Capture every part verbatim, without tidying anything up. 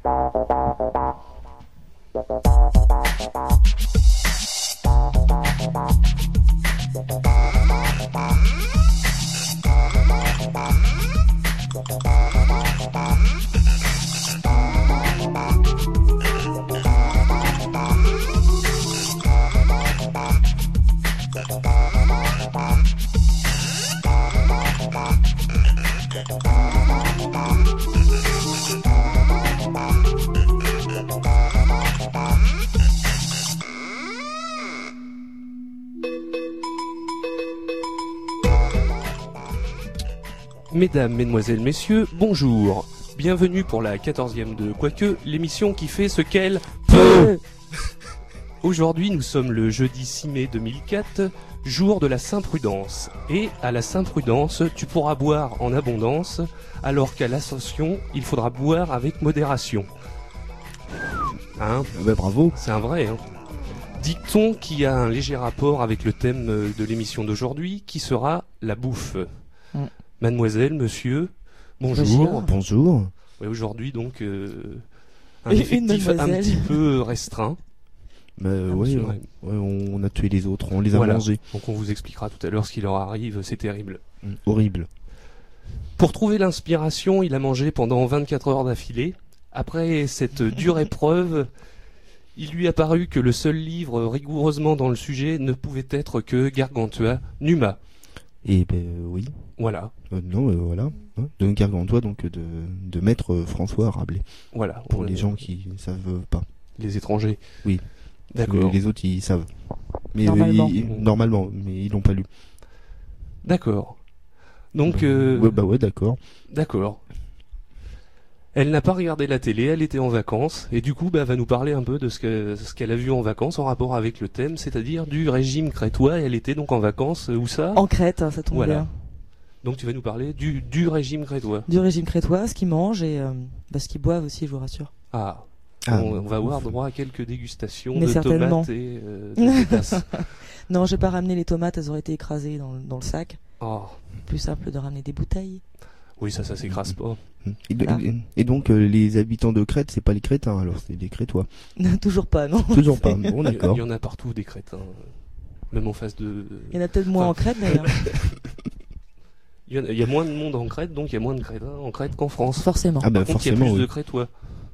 Mesdames, Mesdemoiselles, Messieurs, bonjour. Bienvenue pour la quatorzième de Quoique, l'émission qui fait ce qu'elle peut. Aujourd'hui, nous sommes le jeudi six mai deux mille quatre, jour de la Saint-Prudence. Et à la Saint-Prudence, tu pourras boire en abondance, alors qu'à l'Ascension, il faudra boire avec modération. Hein ? Bah, bravo. C'est un vrai, hein. Dit-on qui a un léger rapport avec le thème de l'émission d'aujourd'hui, qui sera la bouffe. Mm. Mademoiselle, monsieur, bonjour. Bonjour. Ouais, aujourd'hui, donc, euh, un Et effectif un petit peu restreint. Bah, ah, ouais, ouais, ouais, on a tué les autres, on les a voilà. mangés. Donc on vous expliquera tout à l'heure ce qui leur arrive, c'est terrible. Mmh, horrible. Pour trouver l'inspiration, il a mangé pendant vingt-quatre heures d'affilée. Après cette dure épreuve, il lui a paru que le seul livre rigoureusement dans le sujet ne pouvait être que Gargantua Numa. Et ben oui. Voilà. Euh, non, euh, voilà. Hein, de Gargantua, donc de, de maître François Rabelais. Voilà. Pour on les a... gens qui ne savent pas. Les étrangers. Oui. D'accord. Les autres, ils savent. Mais normalement. Euh, ils, normalement, mais ils l'ont pas lu. D'accord. Donc. Bah, euh... ouais, bah ouais, d'accord. D'accord. Elle n'a pas regardé la télé, elle était en vacances, et du coup, bah, va nous parler un peu de ce que, ce qu'elle a vu en vacances en rapport avec le thème, c'est-à-dire du régime crétois. Elle était donc en vacances, où ça ? En Crète, hein, ça tombe voilà. bien. Donc tu vas nous parler du, du régime crétois. Du régime crétois, ce qu'ils mangent et euh, bah, ce qu'ils boivent aussi, je vous rassure. Ah. Ah, on, on va avoir droit à quelques dégustations Mais de certainement. tomates et euh, de pétasses. Non, j'ai pas ramené les tomates, elles auraient été écrasées dans, dans le sac. Oh. Plus simple de ramener des bouteilles. Oui, ça, ça s'écrase pas. Et, de, ah. et donc euh, les habitants de Crète, c'est pas les Crétins, alors c'est des Crétois. Toujours pas, non. Toujours pas. Bon, d'accord. Il y en a partout des crétins, même en face de. Il y en a peut-être moins enfin... en Crète d'ailleurs. il, y a, il y a moins de monde en Crète, donc il y a moins de crétins en Crète qu'en France. Forcément. Ah bah Par contre, forcément. Il y a plus oui. de crétois.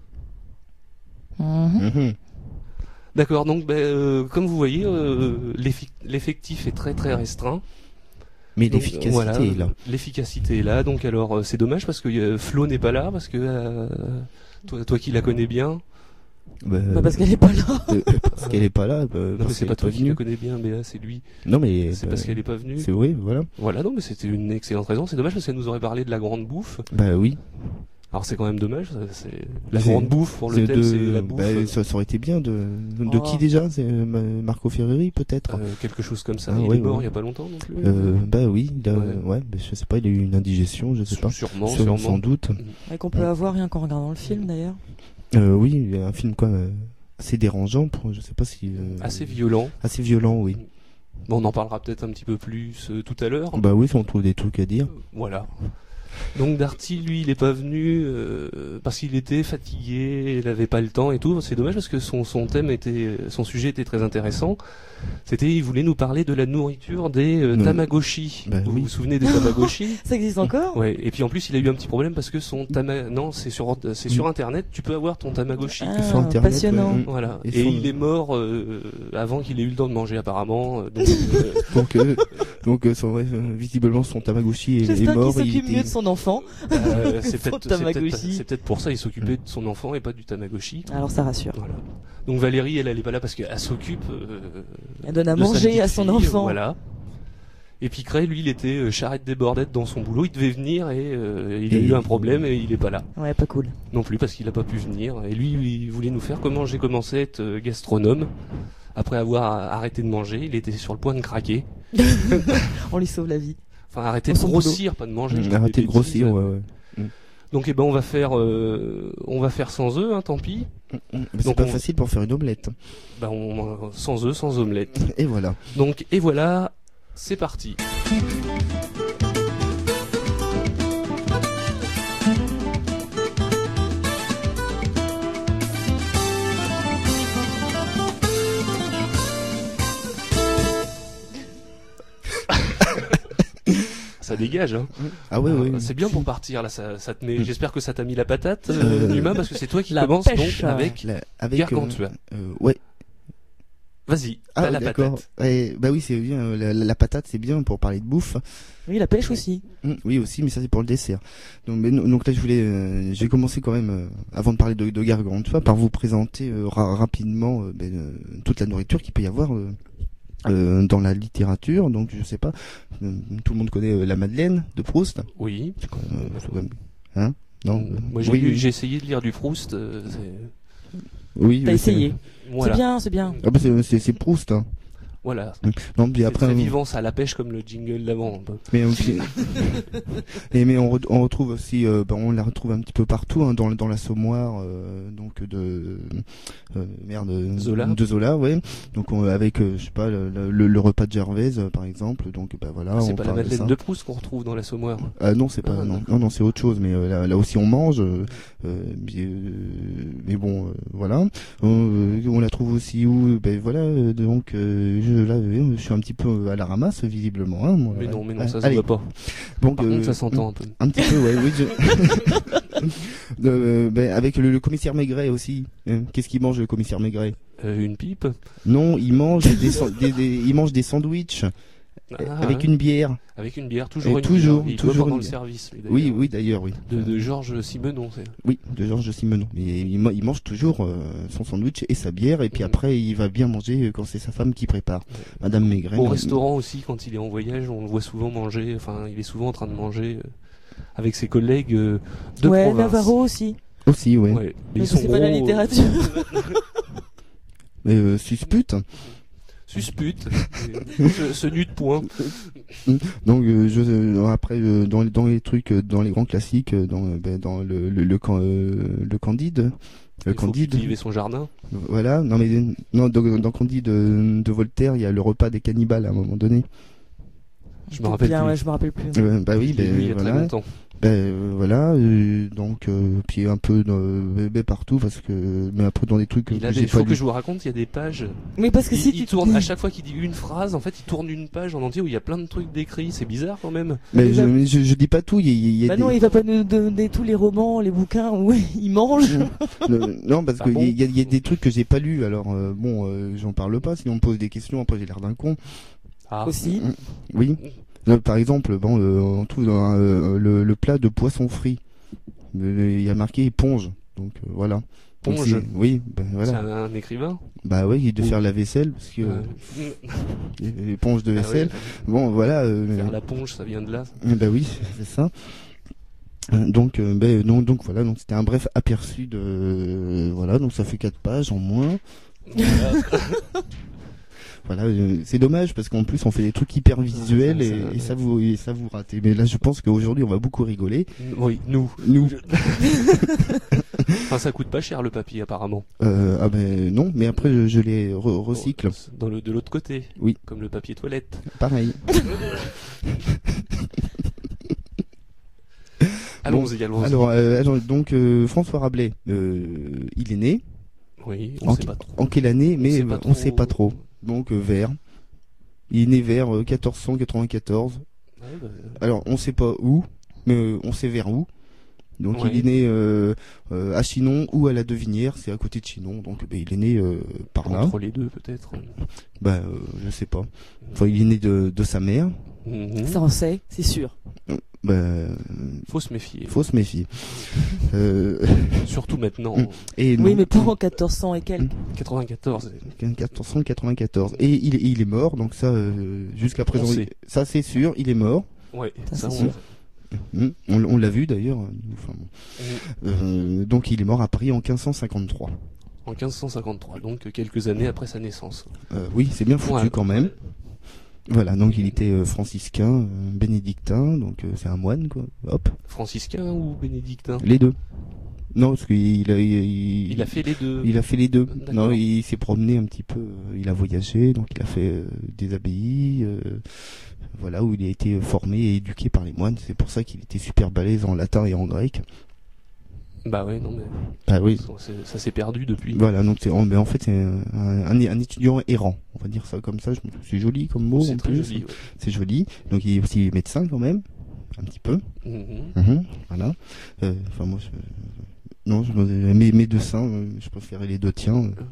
Mmh. Mmh. D'accord, donc ben, euh, comme vous voyez, euh, l'effectif est très très restreint. Mais donc, l'efficacité voilà, est là. L'efficacité est là, donc alors euh, c'est dommage parce que euh, Flo n'est pas là, parce que euh, toi, toi qui la connais bien. Bah, bah parce qu'elle est pas là. Euh, parce qu'elle est pas là. Bah, non mais c'est pas toi qui la connais bien, mais c'est lui. Non mais c'est bah, parce qu'elle est pas venue. C'est oui, voilà. Voilà, non mais c'était une excellente raison. C'est dommage parce qu'elle nous aurait parlé de la grande bouffe. Bah oui. Alors c'est quand même dommage, c'est la grande bouffe pour le thème, de... c'est la bouffe. Bah, ça, ça aurait été bien de de oh. qui déjà, c'est euh, Marco Ferreri peut-être. Euh, quelque chose comme ça. Ah, il ouais, est mort ouais. il y a pas longtemps non plus. Euh, bah oui, il a, ouais. ouais, bah, je sais pas, il a eu une indigestion, je sais pas. Sûrement, Sur, sûrement. Sans doute. Et qu'on peut avoir rien qu'en regardant le film d'ailleurs. Euh, oui, un film quoi, euh, assez dérangeant, pour, je sais pas si. Euh, assez violent. Assez violent, oui. Bon, on en parlera peut-être un petit peu plus euh, tout à l'heure. Bah oui, si on trouve des trucs à dire. Euh, voilà. Donc Darty, lui, il est pas venu euh, parce qu'il était fatigué, il avait pas le temps et tout. C'est dommage parce que son son thème était, son sujet était très intéressant. C'était, il voulait nous parler de la nourriture des euh, Tamagotchi. Bah, vous oui. vous souvenez des Tamagotchi? Ça existe encore? Ouais. Et puis en plus, il a eu un petit problème parce que son tama, non, c'est sur c'est sur internet. Tu peux avoir ton Tamagotchi. Ah, sur internet, passionnant. ouais. Voilà. Et Et, son- il est mort euh, avant qu'il ait eu le temps de manger apparemment. Donc, euh, Donc, euh, donc euh, son, ouais, euh, visiblement, son Tamagotchi est, est J'espère mort. qu'il il s'occupe était- mieux de son enfant. euh, c'est Son peut-être c'est Tamagotchi. peut-être c'est peut-être pour ça il s'occupait de son enfant et pas du Tamagotchi. Alors ça rassure. Voilà. Donc Valérie, elle, elle est pas là parce qu'elle s'occupe. Euh, Elle donne à de sa manger petite à son fille, enfant. Voilà. Et puis Cray, lui, il était euh, charrette débordette dans son boulot. Il devait venir et euh, il a Et- eu un problème et il est pas là Ouais, pas cool. non plus parce qu'il a pas pu venir. Et lui, il voulait nous faire comment j'ai commencé à être euh, gastronome. Après avoir arrêté de manger, il était sur le point de craquer. On lui sauve la vie. Enfin, arrêter Dans de son grossir, pas de manger. je dis Arrêtez des de grossir, bêtises. ouais, ouais. Donc, eh ben, on va faire, euh, on va faire sans œufs, hein, tant pis. Mais c'est Donc, pas on- facile pour faire une omelette. Ben, on, sans œufs, sans omelette. Et voilà. Donc, et voilà, c'est parti. ça dégage. Hein. Ah ouais, ouais. Euh, c'est bien pour partir là, ça, ça tenait. Mm. J'espère que ça t'a mis la patate, Euh, euh, Numa, parce que c'est toi qui la commence pêche, donc avec La- avec, Gargantua. euh, euh, ouais. Vas-y, Ah, t'as la d'accord. patate. Ouais, bah oui, c'est bien. euh, La, la- la patate, c'est bien pour parler de bouffe. Oui, la pêche aussi. Mm, oui aussi, mais ça c'est pour le dessert. Donc, mais, non- donc là, je voulais, euh, j'ai commencé quand même, euh, avant de parler de, de Gargantua, par vous présenter euh, ra- rapidement euh, ben, euh, toute la nourriture qu'il peut y avoir euh, euh, dans la littérature. Donc, je sais pas, euh, tout le monde connaît euh, la Madeleine de Proust. Oui. C'est quand même, euh, c'est quand même- hein Non. euh, Moi j'ai oui, lu- oui. j'ai essayé de lire du Proust. euh, c'est- Oui, T'as oui, essayé. c'est- Voilà. C'est bien, c'est bien. Ah bah c'est c'est- c'est Proust. Hein. Voilà. Non, puis C'est après, très on- vivant, ça à la pêche comme le jingle d'avant. un peu. mais on, et mais on, re- on retrouve aussi, euh, bah, on la retrouve un petit peu partout, hein, dans dans l'assommoir, euh, donc de euh, merde, Zola. de Zola, ouais. Donc on- avec, euh, je sais pas, le, le, le repas de Gervaise, euh, par exemple. Donc bah voilà. C'est on pas la parle de Madeleine ça. de Proust qu'on retrouve dans l'Assommoir. Ah non, c'est pas, Ah, non, d'accord. non, non, c'est autre chose. Mais euh, là, là aussi on mange. Euh, euh, mais, euh, mais bon, euh, voilà. On, euh, on la trouve aussi où, ben voilà. euh, Donc euh, je là, euh, je suis un petit peu à la ramasse visiblement. Hein, moi. Mais non, mais non, Ah, ça se allez. voit pas. Donc, Par euh, contre, ça s'entend un peu. Un petit peu, ouais, oui. Je... Euh, ben, avec le, le commissaire Maigret aussi. Hein, qu'est-ce qu'il mange le commissaire Maigret? Euh, une pipe. Non, il mange des, san- des, des- il mange des sandwichs Ah, avec ouais. une bière. Avec une bière, toujours Et une toujours, bière. Il toujours boit pendant une le bière. service. lui, d'ailleurs. Oui, oui, d'ailleurs, oui. De, de Georges Simenon, c'est. Oui, de Georges Simenon. Mais il, ma- il mange toujours euh, son sandwich et sa bière, et puis Mhm. après il va bien manger quand c'est sa femme qui prépare. Madame Maigret. Au non, restaurant aussi, quand il est en voyage, on le voit souvent manger. Enfin, il est souvent en train de manger euh, avec ses collègues euh, de Ouais, province. Navarro aussi. Aussi, ouais. Ouais. Mais Mais ils sont c'est pas la gros, euh, littérature. Mais euh, suspute. Suspute. ce, ce nu de point. Donc euh, je, euh, après euh, dans, dans les trucs, euh, dans les grands classiques, euh, dans, euh, ben, dans le le, le, can- euh, le Candide, le Il faut Candide. cultiver son jardin. Voilà. Non mais non dans, dans Candide de, de Voltaire, il y a le repas des cannibales à un moment donné. Je me rappelle Bien, plus. ouais, je me rappelle plus. Euh, bah oui, Je l'ai ben, lu il y a très voilà. longtemps. Ben euh, voilà. euh, donc euh, puis un peu euh, ben, partout parce que mais un peu dans des trucs que Il a j'ai des, pas faut que lu. je vous raconte, il y a des pages. Mais parce que Il, si il tu tourne à chaque fois qu'il dit une phrase, en fait, il tourne une page en entier où il y a plein de trucs décrits. C'est bizarre quand même. Mais il je, va- mais je, je dis pas tout. Il y a, il y a Bah des... non, il va pas nous donner tous les romans, les bouquins où il mange. Euh, non, parce Ah que bon il y, a- il y a des trucs que j'ai pas lus. Alors euh, bon, euh, j'en parle pas. Sinon on me pose des questions. Après j'ai l'air d'un con. Ah. Aussi. Oui. Euh, par exemple, bon, euh, on trouve dans, euh, le, le plat de poisson frit. Euh, Il y a marqué éponge. Donc euh, voilà. Donc, Ponge. c'est- Oui, ben C'est voilà. un, un écrivain. Bah oui, il est de Ou- faire la vaisselle parce que euh, Euh, éponge de ah vaisselle. ouais, Bon, voilà. Euh, faire la ponge, ça vient de là. eh ben oui, c'est ça. Euh, Donc, euh, ben, donc, donc voilà. Donc c'était un bref aperçu de euh, voilà. Donc ça fait quatre pages en moins. Voilà, euh, c'est dommage parce qu'en plus on fait des trucs hyper visuels ça, et, ça, et ça vous et ça vous ratez. Mais là je pense qu'aujourd'hui on va beaucoup rigoler. Oui, nous. Nous, Enfin, ça coûte pas cher le papier apparemment. euh, ah ben non, mais après je, je les re- recycle. Dans le de l'autre côté. Oui. Comme le papier toilette. Pareil. Allons-y, allons-y. Alors, euh, alors, donc euh, François Rabelais, euh, il est né Oui, on en, sait pas trop. en quelle année, mais sait euh, pas on sait trop. pas trop. Donc euh, vers. Il est né vers euh, quatorze cent quatre-vingt-quatorze. Ouais, bah, Alors on sait pas où, mais euh, on sait vers où. Donc Ouais. il est né euh, euh, à Chinon ou à la Devinière, c'est à côté de Chinon. Donc ben, il est né euh, par là. entre les deux peut-être. Bah euh, je sais pas. Enfin il est né de, de sa mère. Mhm. Ça on sait, c'est sûr. Bah euh, Faut se méfier. faut se méfier. euh, Surtout maintenant. Mm. et non, Oui, mais pas en quatorze cents et quelques. quatre-vingt-quatorze. quatorze cent quatre-vingt-quatorze. Et il, il est mort, donc ça euh, jusqu'à présent, On il- sait. ça c'est sûr, il est mort. Ouais, Ça, ça, c'est on- sûr. Mm. On, on l'a vu d'ailleurs. Enfin, bon. Mm. Euh, donc il est mort à Paris en quinze cent cinquante-trois. En quinze cent cinquante-trois, donc quelques années après sa naissance. Euh, oui, c'est bien foutu Ouais. quand même. Voilà, donc il était euh, franciscain, euh, bénédictin, donc euh, c'est un moine quoi. Hop, Franciscain ou bénédictin? les deux. Non, parce qu'il a, il, Il a fait les deux. il a fait les deux. D'accord. Non, il s'est promené un petit peu. euh, Il a voyagé, donc il a fait euh, des abbayes, euh, voilà où il a été formé et éduqué par les moines. C'est pour ça qu'il était super balèze en latin et en grec. Bah ouais, non mais Ah oui. c'est- ça s'est perdu depuis. Voilà, donc c'est, en, mais en fait c'est un, un, un étudiant errant, on va dire ça comme ça. Je me- C'est joli comme mot. C'est en très plus. joli. Ouais. C'est joli. Donc il est aussi médecin quand même. un petit peu. Mhm. Mhm, voilà. Euh, Enfin moi, je... non, je... mes, mes deux seins, euh, je préférais les deux tiens. euh.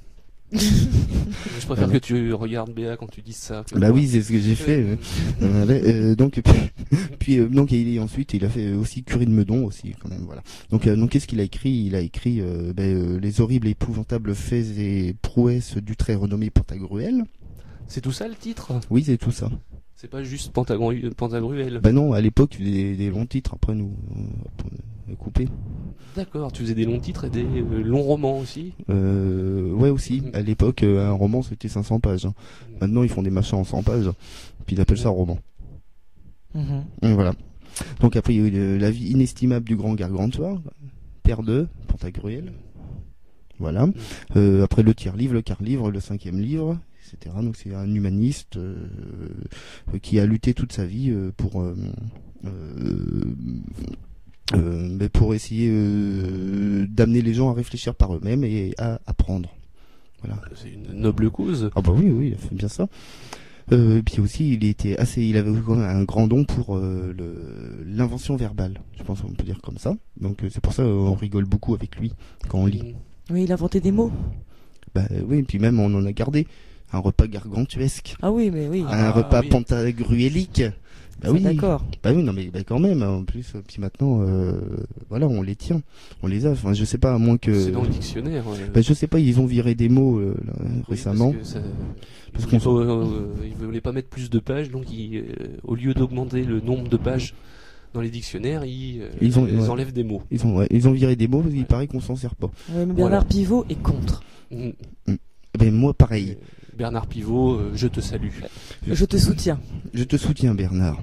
Je préfère Voilà. que tu regardes Béa quand tu dis ça. que Bah moi. oui, c'est ce que j'ai fait. euh. Voilà, euh, donc puis euh, donc il est ensuite il a fait aussi Curie de Meudon aussi quand même, voilà. Donc euh, donc qu'est-ce qu'il a écrit? Il a écrit euh, ben, euh, les horribles et épouvantables faits et prouesses du très renommé Pantagruel. C'est tout ça le titre? Oui, c'est tout ça. C'est pas juste Pantagru- Pantagruel. Bah non, à l'époque des, des longs titres, après nous euh, euh, coupés. D'accord, tu faisais des longs titres et des euh, longs romans aussi. Euh, ouais aussi, à l'époque euh, un roman c'était cinq cents pages. hein. Maintenant ils font des machins en cent pages, puis ils appellent ça roman. Mhm. Et voilà. Donc après il y a eu le- la vie inestimable du grand Gargantua, père de Pantagruel. Voilà. Euh, après le tiers livre, le quart livre, le cinquième livre, et cetera. Donc c'est un humaniste euh, euh, qui a lutté toute sa vie euh, pour euh, euh, euh, mais pour essayer euh, d'amener les gens à réfléchir par eux-mêmes et à apprendre. Voilà. C'est une noble cause. Ah bah oui, oui, il a fait bien ça. Euh, et puis aussi, il était assez, il avait quand même un grand don pour euh, le, l'invention verbale. Je pense qu'on peut dire comme ça. Donc euh, c'est pour ça qu'on rigole beaucoup avec lui quand on lit. Mm. Oui, il a inventé des mots. Bah oui, et puis même on en a gardé un repas gargantuesque, Ah oui, mais oui. Ah, un repas oui. pantagruélique. Bah Ça, oui, d'accord. bah oui, non mais bah quand même. En plus, euh, puis maintenant, euh, voilà, on les tient, on les a. Enfin, je sais pas, à moins que. C'est dans le dictionnaire. euh. Bah je sais pas, ils ont viré des mots euh, là, Oui, récemment. Parce, que ça- Parce ils qu'on voulaient pas, euh, ils voulaient pas mettre plus de pages, donc ils, euh, au lieu d'augmenter le nombre de pages dans les dictionnaires, ils, euh, Ils ont- ils ouais. enlèvent des mots. Ils ont, ouais, ils ont viré des mots parce qu'il Ouais. paraît qu'on s'en sert pas. Ouais, mais Bernard Voilà. Pivot est contre. Mm. Eh ben moi pareil. Bernard Pivot, euh, je te salue. Je te soutiens. Je te soutiens, Bernard.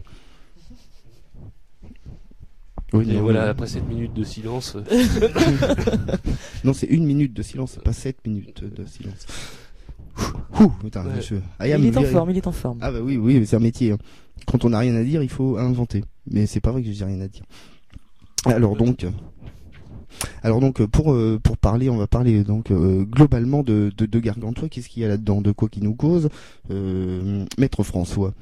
Oui, Et non, voilà, non. après cette minute de silence, euh, Non, c'est une minute de silence, c'est pas sept minutes de silence. Ouh, putain, Ouais. je... I Il am est en very- forme, il est en forme. Ah bah oui, oui, mais c'est un métier. hein. Quand on n'a rien à dire, il faut inventer. Mais c'est pas vrai que j'ai rien à dire. Alors donc, euh, alors donc pour euh, pour parler, on va parler donc euh, globalement de, de de Gargantua. Qu'est-ce qu'il y a là-dedans? De quoi qui nous cause? euh, Maître François.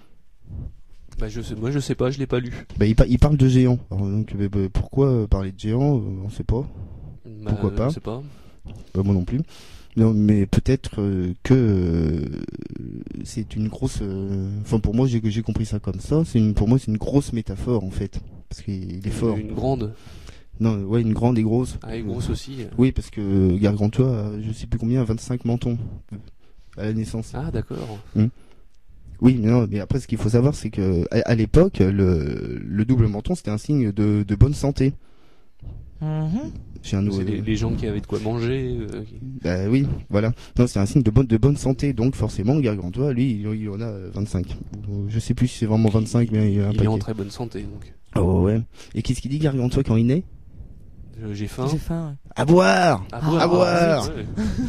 bah je sais, moi je sais pas, je l'ai pas lu. Bah, il, pa- il parle de géants. Alors, donc, bah, bah, pourquoi euh, parler de géants? euh, On sait pas. Bah, Pourquoi pas Je sais pas. Bah, moi non plus. Non, mais peut-être euh, que euh, c'est une grosse. euh, Enfin, pour moi, j'ai j'ai compris ça comme ça. C'est une, pour moi, c'est une grosse métaphore en fait, parce qu'il est fort. Une grande. Non, ouais, une grande et grosse. Ah, et grosse aussi. Oui, parce que Gargantua, a, je sais plus combien, vingt-cinq mentons à la naissance. Ah, d'accord. Oui, mais non, mais après, ce qu'il faut savoir, c'est que à, à l'époque, le, le double menton, c'était un signe de, de bonne santé. Mhm. Chez un C'est nouveau. les, les gens qui avaient de quoi manger. euh, qui- Bah oui, voilà. Non, c'est un signe de bonne de bonne santé, donc forcément, Gargantua, lui, il, il en a vingt-cinq. Je sais plus si c'est vraiment vingt-cinq, mais il y a un il est en paquet. très bonne santé, donc. Oh ouais. Et qu'est-ce qu'il dit Gargantua quand il naît? Euh, J'ai faim. J'ai faim. À boire. À Ah, à boire. ouais.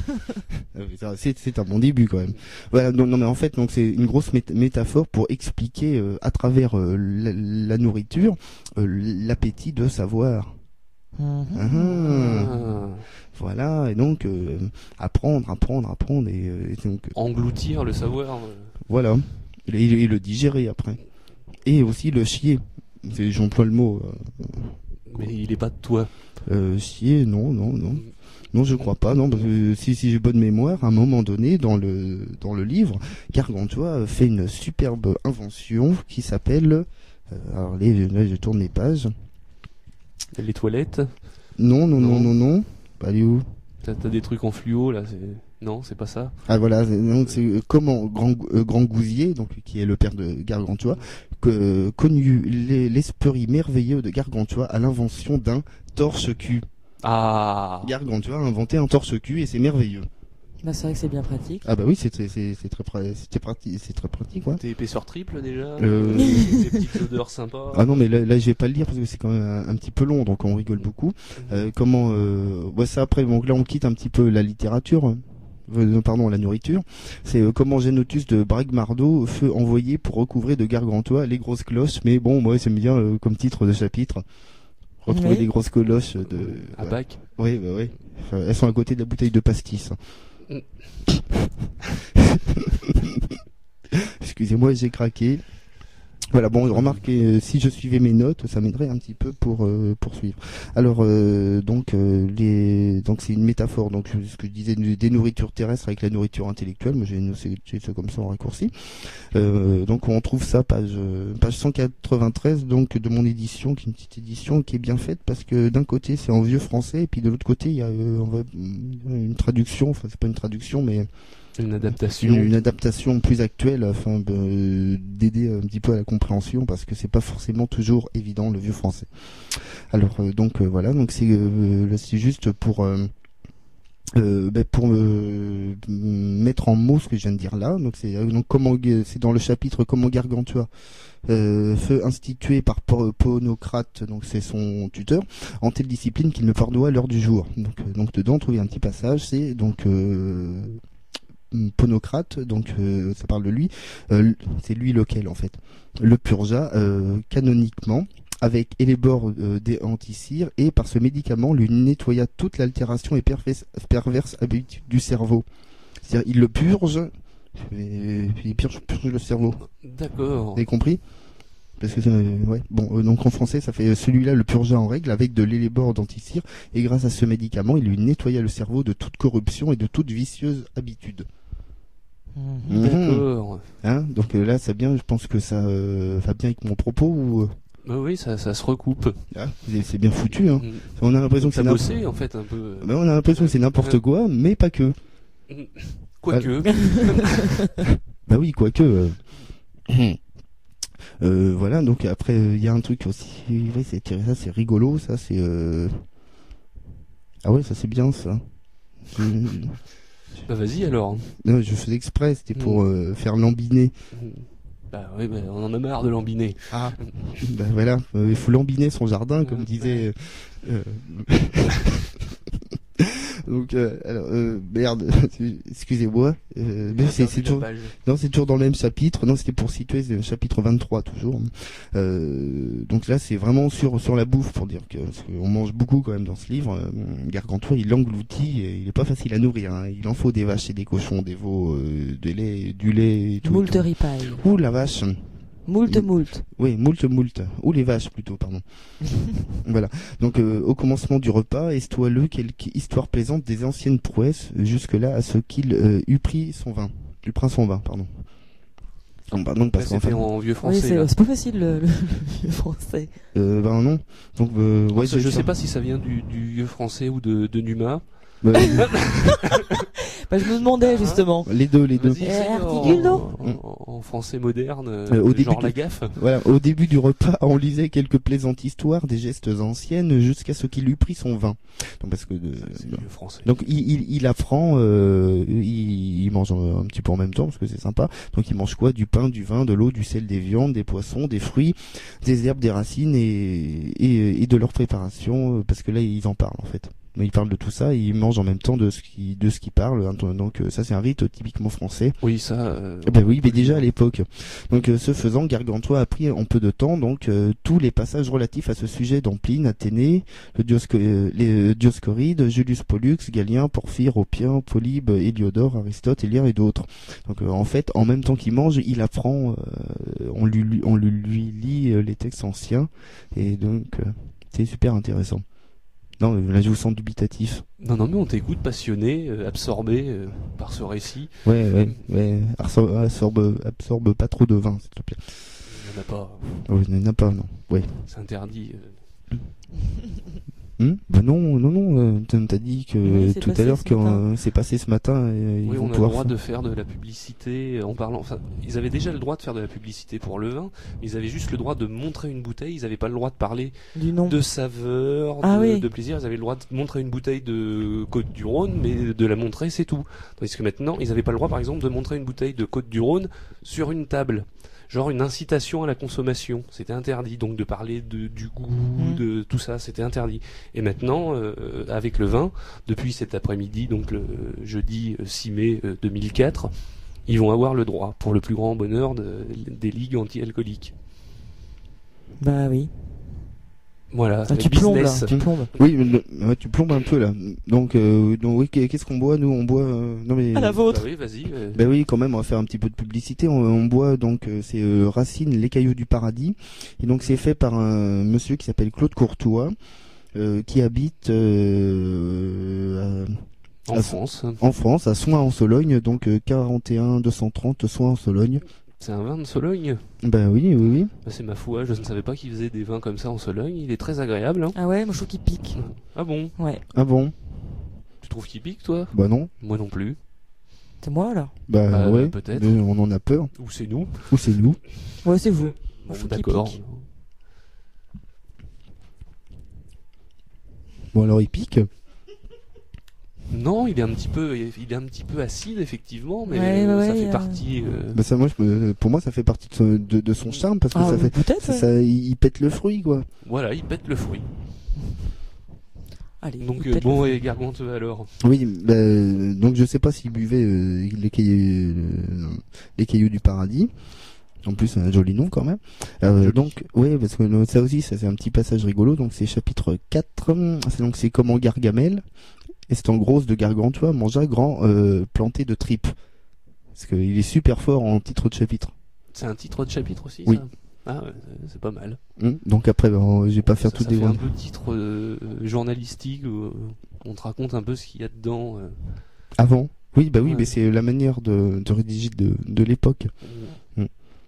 Ah oui, ça, C'est c'est un bon début quand même. Voilà. Donc, non mais en fait, donc c'est une grosse mét- métaphore pour expliquer euh, à travers euh, la, la nourriture euh, l'appétit de savoir. Mhm. Ah, Ah. voilà. Et donc euh, apprendre, apprendre, apprendre et, euh, et donc Engloutir le savoir. euh. voilà. Et, et le digérer après. Et aussi le chier. C'est- J'emploie le mot. Euh, Mais il est pas de toi. euh, chier, non, non, non. Non, je crois pas. Non, parce que si, si j'ai bonne mémoire, à un moment donné, dans le dans le livre, Gargantua fait une superbe invention qui s'appelle. Euh, alors là, je- là, je tourne les pages. Les toilettes. Non, non, non, Non. non, non. Bah, elle est où? T'as t'as des trucs en fluo là. c'est- Non, c'est pas ça. Ah voilà, c'est- donc c'est euh, comment Grand, euh, Grand Gousier, donc qui est le père de Gargantua, que, connu l'es- l'esprit merveilleux de Gargantua à l'invention d'un torse-cul. Ah. Gargantua a inventé un torse-cul et c'est merveilleux. Bah, c'est vrai que c'est bien pratique. Ah bah oui, c'est c'est c'est c'est très pra- c'est pratique, c'est très pratique quoi. T'es épaisseur triple déjà. Euh, Des petites odeurs sympas. Ah non mais là, là je vais pas le lire parce que c'est quand même un, un petit peu long donc on rigole beaucoup. Euh, comment euh, ouais, ça après donc là on quitte un petit peu la littérature. Euh, non, pardon, la nourriture. C'est euh, comment Génotus de Bregmardo fut envoyé pour recouvrer de Gargantua les grosses cloches. Mais bon, moi j'aime bien euh, comme titre de chapitre. Retrouver Oui. les grosses cloches de. À ouais. bac. Oui, bah oui. Enfin, elles sont à côté de la bouteille de pastis. Mm. Excusez-moi, j'ai craqué. Voilà, bon, remarquez, euh, si je suivais mes notes, ça m'aiderait un petit peu pour euh, poursuivre. Alors, euh, donc, euh, les, donc c'est une métaphore. Donc, ce que je disais, des nourritures terrestres avec la nourriture intellectuelle. Moi, j'ai noté ça comme ça en raccourci. Euh, donc, on trouve ça page page cent quatre-vingt-treize, donc de mon édition, qui est une petite édition qui est bien faite parce que d'un côté c'est en vieux français et puis de l'autre côté il y a euh, on va, une traduction. Enfin, c'est pas une traduction, mais Une adaptation. Une, une adaptation plus actuelle afin de, d'aider un petit peu à la compréhension parce que c'est pas forcément toujours évident le vieux français. Alors euh, donc euh, voilà, donc c'est euh, là c'est juste pour euh, euh, ben, pour euh, mettre en mots ce que je viens de dire là. Donc c'est donc comment c'est dans le chapitre comment Gargantua euh, fut institué par Ponocrate, donc c'est son tuteur, en telle discipline qu'il ne pardoit à l'heure du jour. Donc euh, donc dedans trouver un petit passage, c'est donc euh, Ponocrate, donc euh, ça parle de lui, euh, c'est lui lequel en fait, le purgea euh, canoniquement avec Hellebore euh, des anticires et par ce médicament lui nettoya toute l'altération et perverse, perverse habitude du cerveau. C'est-à-dire il le purge et puis il purge, purge le cerveau. D'accord. Vous avez compris? Parce que euh, ouais, bon euh, donc en français ça fait euh, celui-là le purgea en règle avec de l'Hellebore d'anticire et grâce à ce médicament il lui nettoya le cerveau de toute corruption et de toute vicieuse habitude. Mmh. D'accord. Hein, donc euh, là, c'est bien. Je pense que ça euh, va bien avec mon propos. Ou... Bah oui, ça, ça se recoupe. Ah, c'est, c'est bien foutu. Hein. Mmh. On a l'impression que ça c'est bossé en fait un peu. Bah, on a l'impression que c'est n'importe quoi, mais pas que. Quoique. Bah oui, quoique. Euh... euh, voilà. Donc après, il euh, y a un truc aussi. Oui, c'est ça, c'est rigolo. Ça, c'est. Euh... Ah ouais, ça c'est bien ça. Bah vas-y alors. Non, je faisais exprès, c'était pour euh, faire lambiner. Bah oui, bah, on en a marre de lambiner. Ah, bah voilà, euh, il faut lambiner son jardin, comme disait. Euh, Donc, euh, alors, euh, merde, excusez-moi. Euh, mais c'est, c'est toujours, non, c'est toujours dans le même chapitre. Non, c'était pour situer le chapitre vingt-trois toujours. Euh, donc là, c'est vraiment sur sur la bouffe pour dire que parce qu'on mange beaucoup quand même dans ce livre. Euh, Gargantua, il l'engloutit et il est pas facile à nourrir. Hein. Il en faut des vaches et des cochons, des veaux, euh, des laits, du lait. Et tout, moult ripaille. Ouh la vache. Moult moult. Oui, moult moult. Ou les vaches plutôt, pardon. Voilà. Donc euh, au commencement du repas, estoile quelques histoires plaisantes des anciennes prouesses, jusque-là à ce qu'il euh, eût pris son vin. Eût pris son vin, pardon. Non, pardon, parce qu'en fait en vieux français. Oui, c'est, c'est pas facile le, le vieux français. Euh, ben non. Donc euh, ouais, je, je sais pas si ça vient du, du vieux français ou de, de Numa. Bah, bah, je me demandais justement. Les deux, les deux. En, en, en français moderne, euh, au genre début la du, gaffe. Voilà, au début du repas, on lisait quelques plaisantes histoires, des gestes anciennes, jusqu'à ce qu'il eût pris son vin. Donc parce que euh, c'est le vieux français. Donc il, il, il apprend, euh, il, il mange un, un petit peu en même temps parce que c'est sympa. Donc il mange quoi? Du pain, du vin, de l'eau, du sel, des viandes, des poissons, des fruits, des herbes, des racines et, et, et de leur préparation parce que là ils en parlent en fait. Mais il parle de tout ça et il mange en même temps de ce qui de ce qu'il parle. Hein, donc ça c'est un rite typiquement français. Oui ça. Euh, ben oui, mais déjà à l'époque. Donc euh, ce faisant, Gargantua a pris en peu de temps donc euh, tous les passages relatifs à ce sujet dans Pline, Athénée, le Diosco euh, les Dioscorides, Julius Pollux, Galien, Porphyre, Oppien, Polybe, Héliodore, Aristote, Élien et d'autres. Donc euh, en fait, en même temps qu'il mange, il apprend, euh, on lui on lui, lui lit euh, les textes anciens et donc euh, c'est super intéressant. Non, là je vous sens dubitatif. Non, non, mais on t'écoute passionné, euh, absorbé euh, par ce récit. Ouais, ouais, ouais. Absorbe, absorbe, absorbe pas trop de vin, s'il te plaît. Il n'y en a pas. Oui, il n'y en a pas, non. Ouais. C'est interdit. Euh... Hum bah non, non, non. Euh, t'as dit que oui, tout à l'heure que euh, c'est passé ce matin. Et oui, ils on vont a le droit faire... de faire de la publicité en parlant. Enfin, ils avaient déjà le droit de faire de la publicité pour le vin, mais ils avaient juste le droit de montrer une bouteille. Ils n'avaient pas le droit de parler du nom, de saveur, ah, de, oui. de plaisir. Ils avaient le droit de montrer une bouteille de Côte du Rhône, mais de la montrer, c'est tout. Tandis que maintenant, ils n'avaient pas le droit, par exemple, de montrer une bouteille de Côte du Rhône sur une table. Genre une incitation à la consommation, c'était interdit, donc de parler de, du goût, mmh. de tout ça, c'était interdit. Et maintenant, euh, avec le vin, depuis cet après-midi, donc le jeudi six mai deux mille quatre, ils vont avoir le droit, pour le plus grand bonheur de, des ligues anti-alcooliques. Bah oui. Voilà, Ah, tu plombes là, business. tu plombes. Oui, mais le- ouais, tu plombes un peu là. Donc, euh, donc oui, qu'est-ce qu'on boit nous? On boit. Euh, non mais. À la Bah vôtre. oui, vas-y. euh, Ben oui, quand même, on va faire un petit peu de publicité. On, on boit donc euh, c'est euh, Racine, les cailloux du paradis, et donc c'est fait par un monsieur qui s'appelle Claude Courtois, euh, qui habite euh, en à- France. à- en France, à Soins-en-Sologne, donc euh, quarante et un deux cent trente Soins-en-Sologne. C'est un vin de Sologne. Ben oui, oui, oui. Bah, c'est ma foi, je ne savais pas qu'il faisait des vins comme ça en Sologne. Il est très agréable. Hein. Ah ouais, moi je trouve qu'il pique. Ah bon? Ouais. Ah bon? Tu trouves qu'il pique, toi? Bah non. Moi non plus. C'est moi là. Bah, Bah, ouais. peut-être. Mais on en a peur. Ou c'est nous? Ou c'est nous. Ouais, c'est vous. Moi, Bon, je trouve qu'il d'accord. pique. Bon alors il pique. Non, il est un petit peu, il est un petit peu acide effectivement, mais Ouais, ouais, ça ouais, fait euh. partie. euh, Bah ça, moi, je me- pour moi, ça fait partie de son, de, de son charme parce que Ah, ça ouais, fait, peut-être. ça, ouais. ça- il, il pète le fruit quoi. Voilà, il pète le fruit. Allez. Donc il euh, pète bon le- et Gargante alors. Oui, bah, euh, donc je sais pas s'il buvait euh, les cailloux, euh, les cailloux du paradis. En plus, un joli nom quand même. Euh, Joli. donc, oui, parce que euh, ça aussi, ça c'est un petit passage rigolo. Donc c'est chapitre quatre. C'est donc c'est comment Gargamel. Et c'est en gros de Gargantua mangea grand euh, planté de tripes. Parce qu'il est super fort en titre de chapitre. C'est un titre de chapitre aussi. Oui. Ça ah, ouais, c'est pas mal. Hum, Donc après, ben, je vais pas faire ça, tout ça des fait un peu titre euh, journalistique où euh, on te raconte un peu ce qu'il y a dedans. euh. avant. Oui, bah oui, Ouais. mais c'est la manière de, de rédiger de, de l'époque. Mm.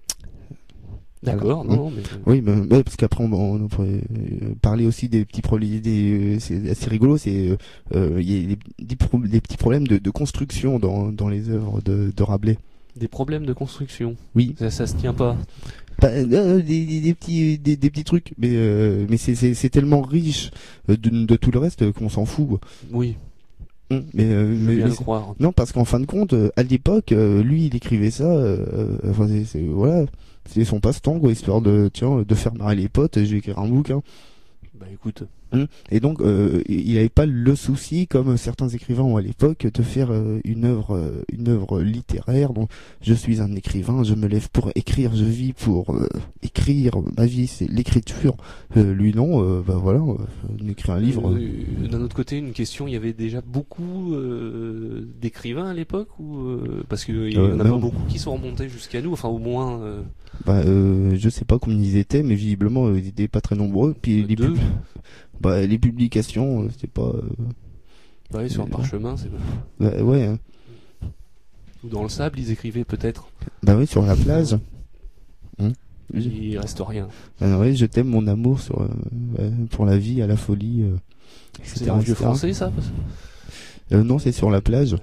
D'accord, Voilà. non, mais euh, Oui, bah, ouais, parce qu'après on, on pourrait euh, parler aussi des petits problèmes. Des, euh, c'est assez rigolo, c'est euh, euh, il y a des, des, pro- des petits problèmes de, de construction dans, dans les œuvres de, de Rabelais. des problèmes de construction. Oui, Ça, ça se tient pas. Pas- euh, des, des, des petits des, des petits trucs, mais euh, mais c'est c'est c'est tellement riche euh, de, de tout le reste qu'on s'en fout. Quoi. Oui, Hum, Mais, euh, je veux mais- bien mais le c'est- croire. non, parce qu'en fin de compte, euh, à l'époque, euh, lui, il écrivait ça. Euh, euh, enfin, c'est, c'est- voilà, c'est son passe-temps, quoi, histoire de tiens, de faire marrer les potes. Je vais écrire un bouquin. Bah écoute, Hum. Et donc, euh, il n'avait pas le souci, comme certains écrivains ont à l'époque, de faire euh, une œuvre, euh, une œuvre littéraire. Donc, je suis un écrivain, je me lève pour écrire, je vis pour euh, écrire. Ma vie, c'est l'écriture. Euh, lui, non. Euh, bah voilà, euh, il écrit un livre. Euh, D'un autre côté, une question, il y avait déjà beaucoup euh, d'écrivains à l'époque ou euh, parce qu'il y Euh, en a non. pas beaucoup qui sont remontés jusqu'à nous, enfin au moins euh, Bah, euh, je sais pas combien ils étaient, mais visiblement, euh, ils étaient pas très nombreux. Puis les, deux. pub- bah, les publications, euh, c'était pas. euh, Ouais, sur un Euh, parchemin, c'est bah, ouais. Hein. ou dans le sable, ils écrivaient peut-être. Bah oui, sur la plage. Hum. Il reste rien. Bah, ouais, je t'aime mon amour sur euh, ouais, pour la vie, à la folie. Euh, et cetera, C'est un vieux et cetera. français, ça parce- Euh, non, c'est sur la plage.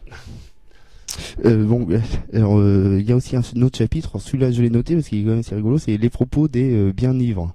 Euh, bon, euh, alors euh, il y a aussi un, un autre chapitre. Alors, celui-là, je l'ai noté parce qu'il est quand même assez rigolo. C'est les propos des euh, bien-ivres.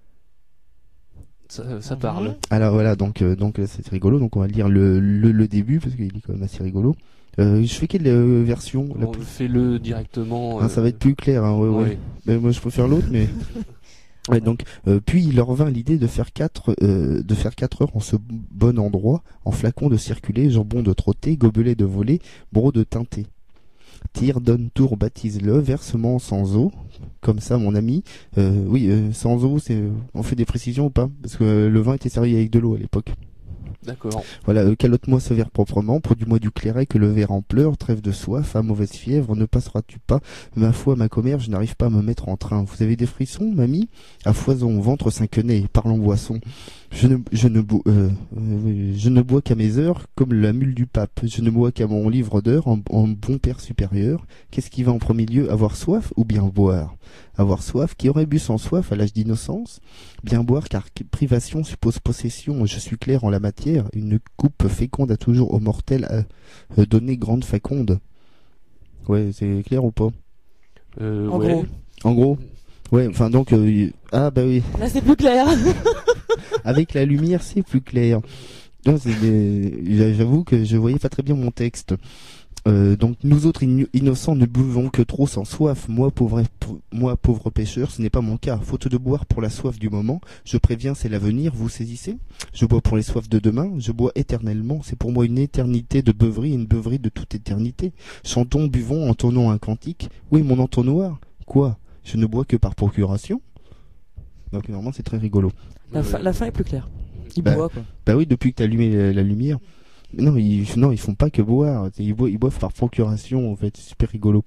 Ça, ça Mhm. parle. Alors voilà, donc euh, donc euh, c'est rigolo. Donc on va lire le le, le début parce qu'il est quand même assez rigolo. Euh, je fais quelle euh, version la On plus... Fais-le directement. Ah, ça va être plus clair. Hein, ouais, ouais. ouais. Mais moi je préfère l'autre, mais. Ouais, donc euh, puis il leur vint l'idée de faire quatre euh, de faire quatre heures en ce bon endroit, en flacon de circuler, jambon de trotter, gobelet de voler, broc de teinter. Tire, donne, tour, baptise-le, versement sans eau, comme ça mon ami. Euh, oui, euh, sans eau, c'est on fait des précisions ou pas? Parce que euh, le vin était servi avec de l'eau à l'époque. D'accord. Voilà, euh, calotte-moi ce verre proprement, produis-moi du clairet que le verre en pleure, trêve de soif, à mauvaise fièvre, ne passeras-tu pas? Ma foi, ma commère, je n'arrive pas à me mettre en train. Vous avez des frissons, mamie? À foison, ventre cinquené, parlons boisson. Je ne, je ne bois, euh, euh, je ne bois qu'à mes heures, comme la mule du pape. Je ne bois qu'à mon livre d'heures, en, en bon père supérieur. Qu'est-ce qui va en premier lieu, avoir soif ou bien boire? Avoir soif, qui aurait bu sans soif à l'âge d'innocence? Bien boire, car privation suppose possession. Je suis clair en la matière. Une coupe féconde a toujours au mortel à euh, donner grande faconde. Ouais, c'est clair ou pas? Euh, En ouais. gros. En gros. Ouais, enfin donc euh, y- ah bah oui, Là, c'est plus clair. avec la lumière c'est plus clair. Non, c'est des- j'avoue que je voyais pas très bien mon texte. Euh, donc nous autres inno- innocents ne buvons que trop sans soif. Moi pauvre, pou- moi pauvre pêcheur, ce n'est pas mon cas. Faute de boire pour la soif du moment, je préviens, c'est l'avenir. Vous saisissez? Je bois pour les soifs de demain. Je bois éternellement. C'est pour moi une éternité de beuverie, une beuverie de toute éternité. Chantons, buvons, entonnons un cantique. Oui, mon entonnoir. Quoi? Je ne bois que par procuration? Donc normalement c'est très rigolo. La, fin, la fin est plus claire. Il Bah, boit, quoi. Bah oui, depuis que t'as allumé la, la lumière. Mais non, ils, non, ils font pas que boire. Ils boivent, ils boivent par procuration, en fait. C'est super rigolo.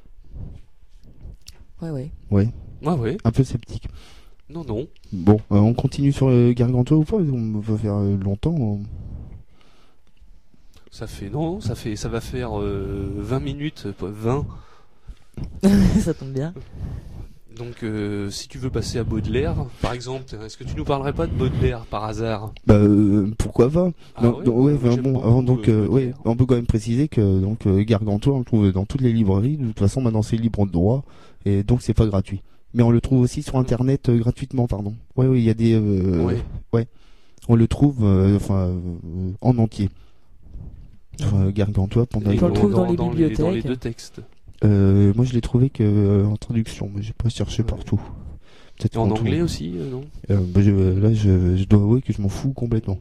Ouais, ouais. Ouais, Ah ouais. un peu sceptique. Non, non. Bon, euh, on continue sur euh, Gargantua ou pas? On va faire euh, longtemps. on- Ça fait non, ça fait ça va faire euh, vingt minutes, pas vingt. Ça tombe bien. Donc euh, si tu veux passer à Baudelaire, par exemple, est-ce que tu nous parlerais pas de Baudelaire par hasard? Bah euh, pourquoi pas? Ah Non, ouais, non, ouais, moi, enfin, j'aime bon, beaucoup, avant donc, euh, euh, ouais, Baudelaire. on peut quand même préciser que donc euh, Gargantua on le trouve dans toutes les librairies. De toute façon, maintenant c'est libre de droit et donc c'est pas gratuit. Mais on le trouve aussi sur internet euh, gratuitement, pardon. Ouais, oui, il y a des, euh, Ouais. on le trouve, euh, enfin, euh, en entier. Enfin, Gargantua pendant. Et on le trouve dans les dans les bibliothèques. deux textes. Euh, moi, je l'ai trouvé que euh, en traduction, mais j'ai pas cherché Ouais. partout. Peut-être Et en qu'on anglais trouve- aussi, euh, non? Euh, bah, je, là, je, je dois avouer que je m'en fous complètement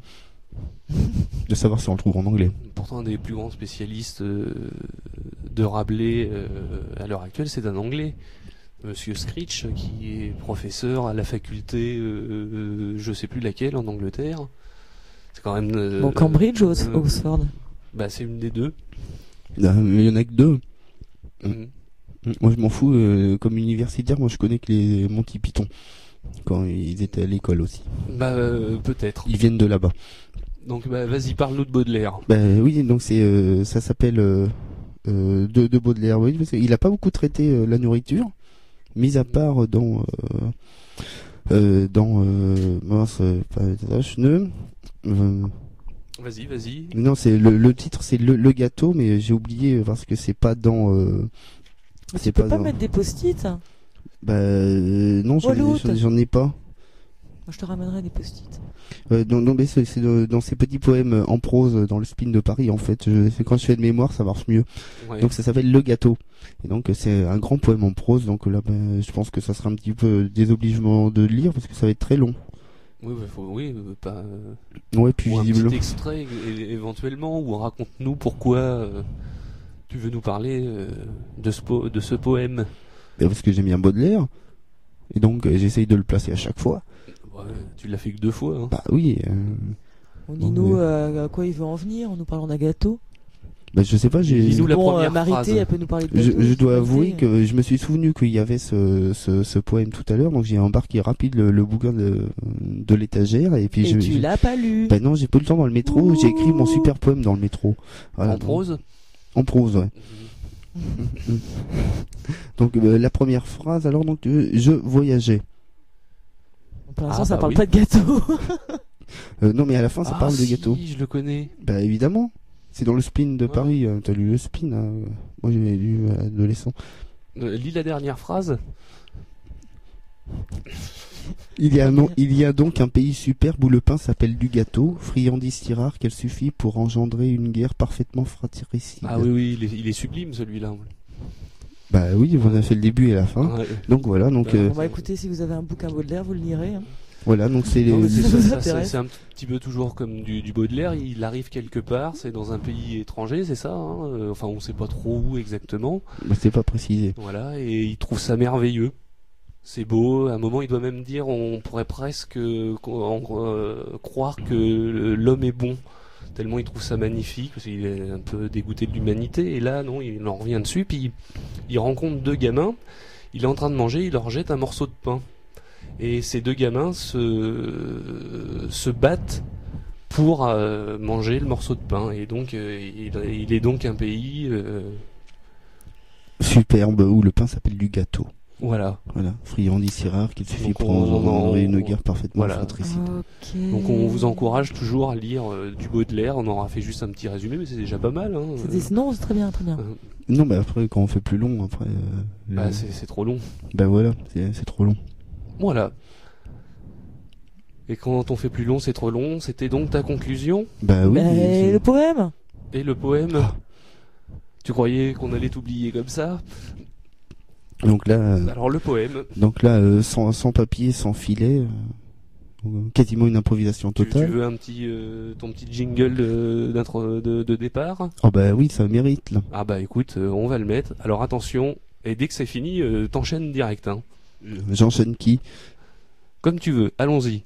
de savoir si on le trouve en anglais. Pourtant, un des plus grands spécialistes euh, de Rabelais euh, à l'heure actuelle, c'est un anglais. Monsieur Screech, qui est professeur à la faculté, euh, euh, je sais plus laquelle, en Angleterre. C'est quand même. euh, Bon, Cambridge ou euh, Oxford? Bah, c'est une des deux. Là, mais il y en a que deux. Mhm. Moi, je m'en fous. euh, comme universitaire, moi, je connais que les Monty Python quand ils étaient à l'école aussi. Bah, euh, peut-être. Ils viennent de là-bas. Donc, bah, vas-y, parle-nous de Baudelaire. Bah oui, donc c'est euh, ça s'appelle euh, euh, de, de Baudelaire. Oui, parce qu'il a pas beaucoup traité euh, la nourriture, mis à part dans euh, euh, dans euh, mince, euh, pas euh, euh, Vas-y, vas-y. non, c'est le, le titre, c'est le, le gâteau, mais j'ai oublié parce que c'est pas dans. Euh, Mais c'est tu peux pas pas dans- mettre des post-it? Moi, Bah euh, non, j'en ai- Wallout. j'en ai- j'en ai pas. je te ramènerai des post-it. Euh, non, non, mais c'est c'est dans, dans ces petits poèmes euh, en prose euh, dans le spin de Paris en fait. Je, c'est quand je fais de mémoire, ça marche mieux. Ouais. Donc ça s'appelle Le Gâteau. Et donc euh, c'est un grand poème en prose. Donc là, ben, je pense que ça sera un petit peu désobligement de le lire parce que ça va être très long. Oui, bah, faut, oui, euh, pas. euh, Ouais, puis ou un visiblement. petit extrait é- éventuellement, ou raconte-nous pourquoi euh, tu veux nous parler euh, de, ce po- de ce poème. Ben, parce que j'aime bien Baudelaire. Et donc euh, j'essaye de le placer à chaque fois. Ouais, tu l'as fait que deux fois. Hein. Bah oui. Euh, On Bon, dit nous mais- euh, à quoi il veut en venir en nous parlant d'un gâteau. bah je sais pas, j'ai. Dis-nous la bon, première euh, Marité, phrase. elle peut nous parler de Je, gâteau. je dois Marité. avouer que je me suis souvenu qu'il y avait ce, ce, ce poème tout à l'heure, donc j'ai embarqué rapide le, le bouquin de, de l'étagère et puis Et je. tu je- l'as pas lu. Bah non, j'ai pas eu le temps dans le métro. Ouh. J'ai écrit mon super poème dans le métro. Voilà, En prose. En prose, ouais. Donc euh, la première phrase, alors donc euh, je voyageais. Pour l'instant, Ah, ça bah parle oui. pas de gâteau. Euh, non mais à la fin ça Ah, parle de si, gâteau. je le connais. Bah évidemment. C'est dans le spin de Ouais. Paris. euh, T'as lu le spin hein. Moi j'ai lu euh, adolescent. Euh, lis la dernière phrase. Il y a non, il y a donc un pays superbe où le pain s'appelle du gâteau, friandise si rare qu'elle suffit pour engendrer une guerre parfaitement fratricide. Ah oui, oui, il est, il est sublime celui-là. Bah oui, on a fait le début et la fin. Ouais. Donc voilà, donc Bah, euh, On va écouter, si vous avez un bouquin Baudelaire, vous le lirez. hein. voilà, donc c'est les. Non, mais c'est Ça ça, vous ça, c'est- intéresse c'est un petit peu toujours comme du, du Baudelaire. Il arrive quelque part, c'est dans un pays étranger, c'est ça. Hein euh, enfin, on sait pas trop où exactement. Bah, c'est pas précisé. Voilà, et il trouve ça merveilleux. C'est beau. À un moment, il doit même dire, on pourrait presque euh, en- euh, croire que l'homme est bon. Tellement il trouve ça magnifique, parce qu'il est un peu dégoûté de l'humanité. Et là, non, il en revient dessus. Puis il, il rencontre deux gamins. Il est en train de manger, il leur jette un morceau de pain. Et ces deux gamins se, se battent pour euh, manger le morceau de pain. Et donc, euh, il, il est donc un pays, euh, Superbe où le pain s'appelle du gâteau. voilà. Voilà, friandise si rare qu'il suffit Donc pour on- engendrer on- une guerre parfaitement voilà. fratricide. Ok. Donc on vous encourage toujours à lire euh, du Baudelaire. On aura fait juste un petit résumé, mais c'est déjà pas mal. Hein. C'était- Non, c'est très bien, très bien. Euh, Non, bah après quand on fait plus long, après. Euh, bah, le- c'est c'est trop long. bah voilà, c'est c'est trop long. Voilà. Et quand on fait plus long, c'est trop long. C'était donc ta conclusion Bah oui. Mais c'est- le poème. et le poème. Tu croyais qu'on allait t'oublier comme ça? Donc là, euh, Alors le poème. donc là, euh, sans, sans papier, sans filet, euh, euh, quasiment une improvisation Tu, tu totale. veux un petit, euh, ton petit jingle de, d'intro- de, de départ? Oh bah oui, ça mérite là. Ah bah écoute, euh, on va le mettre. Alors attention. Et dès que c'est fini, euh, t'enchaînes direct. Hein. Euh, J'enchaîne qui Comme tu veux, allons-y.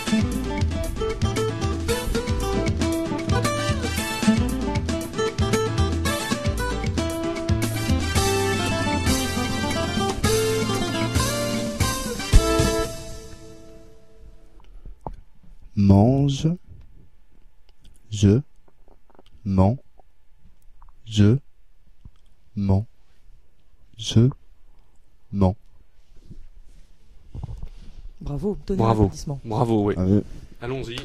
Mange, je, mens, je, mens, je, mens. Bravo, donnez Bravo. l'applaudissement. Bravo, oui. Ah, euh, Allons-y.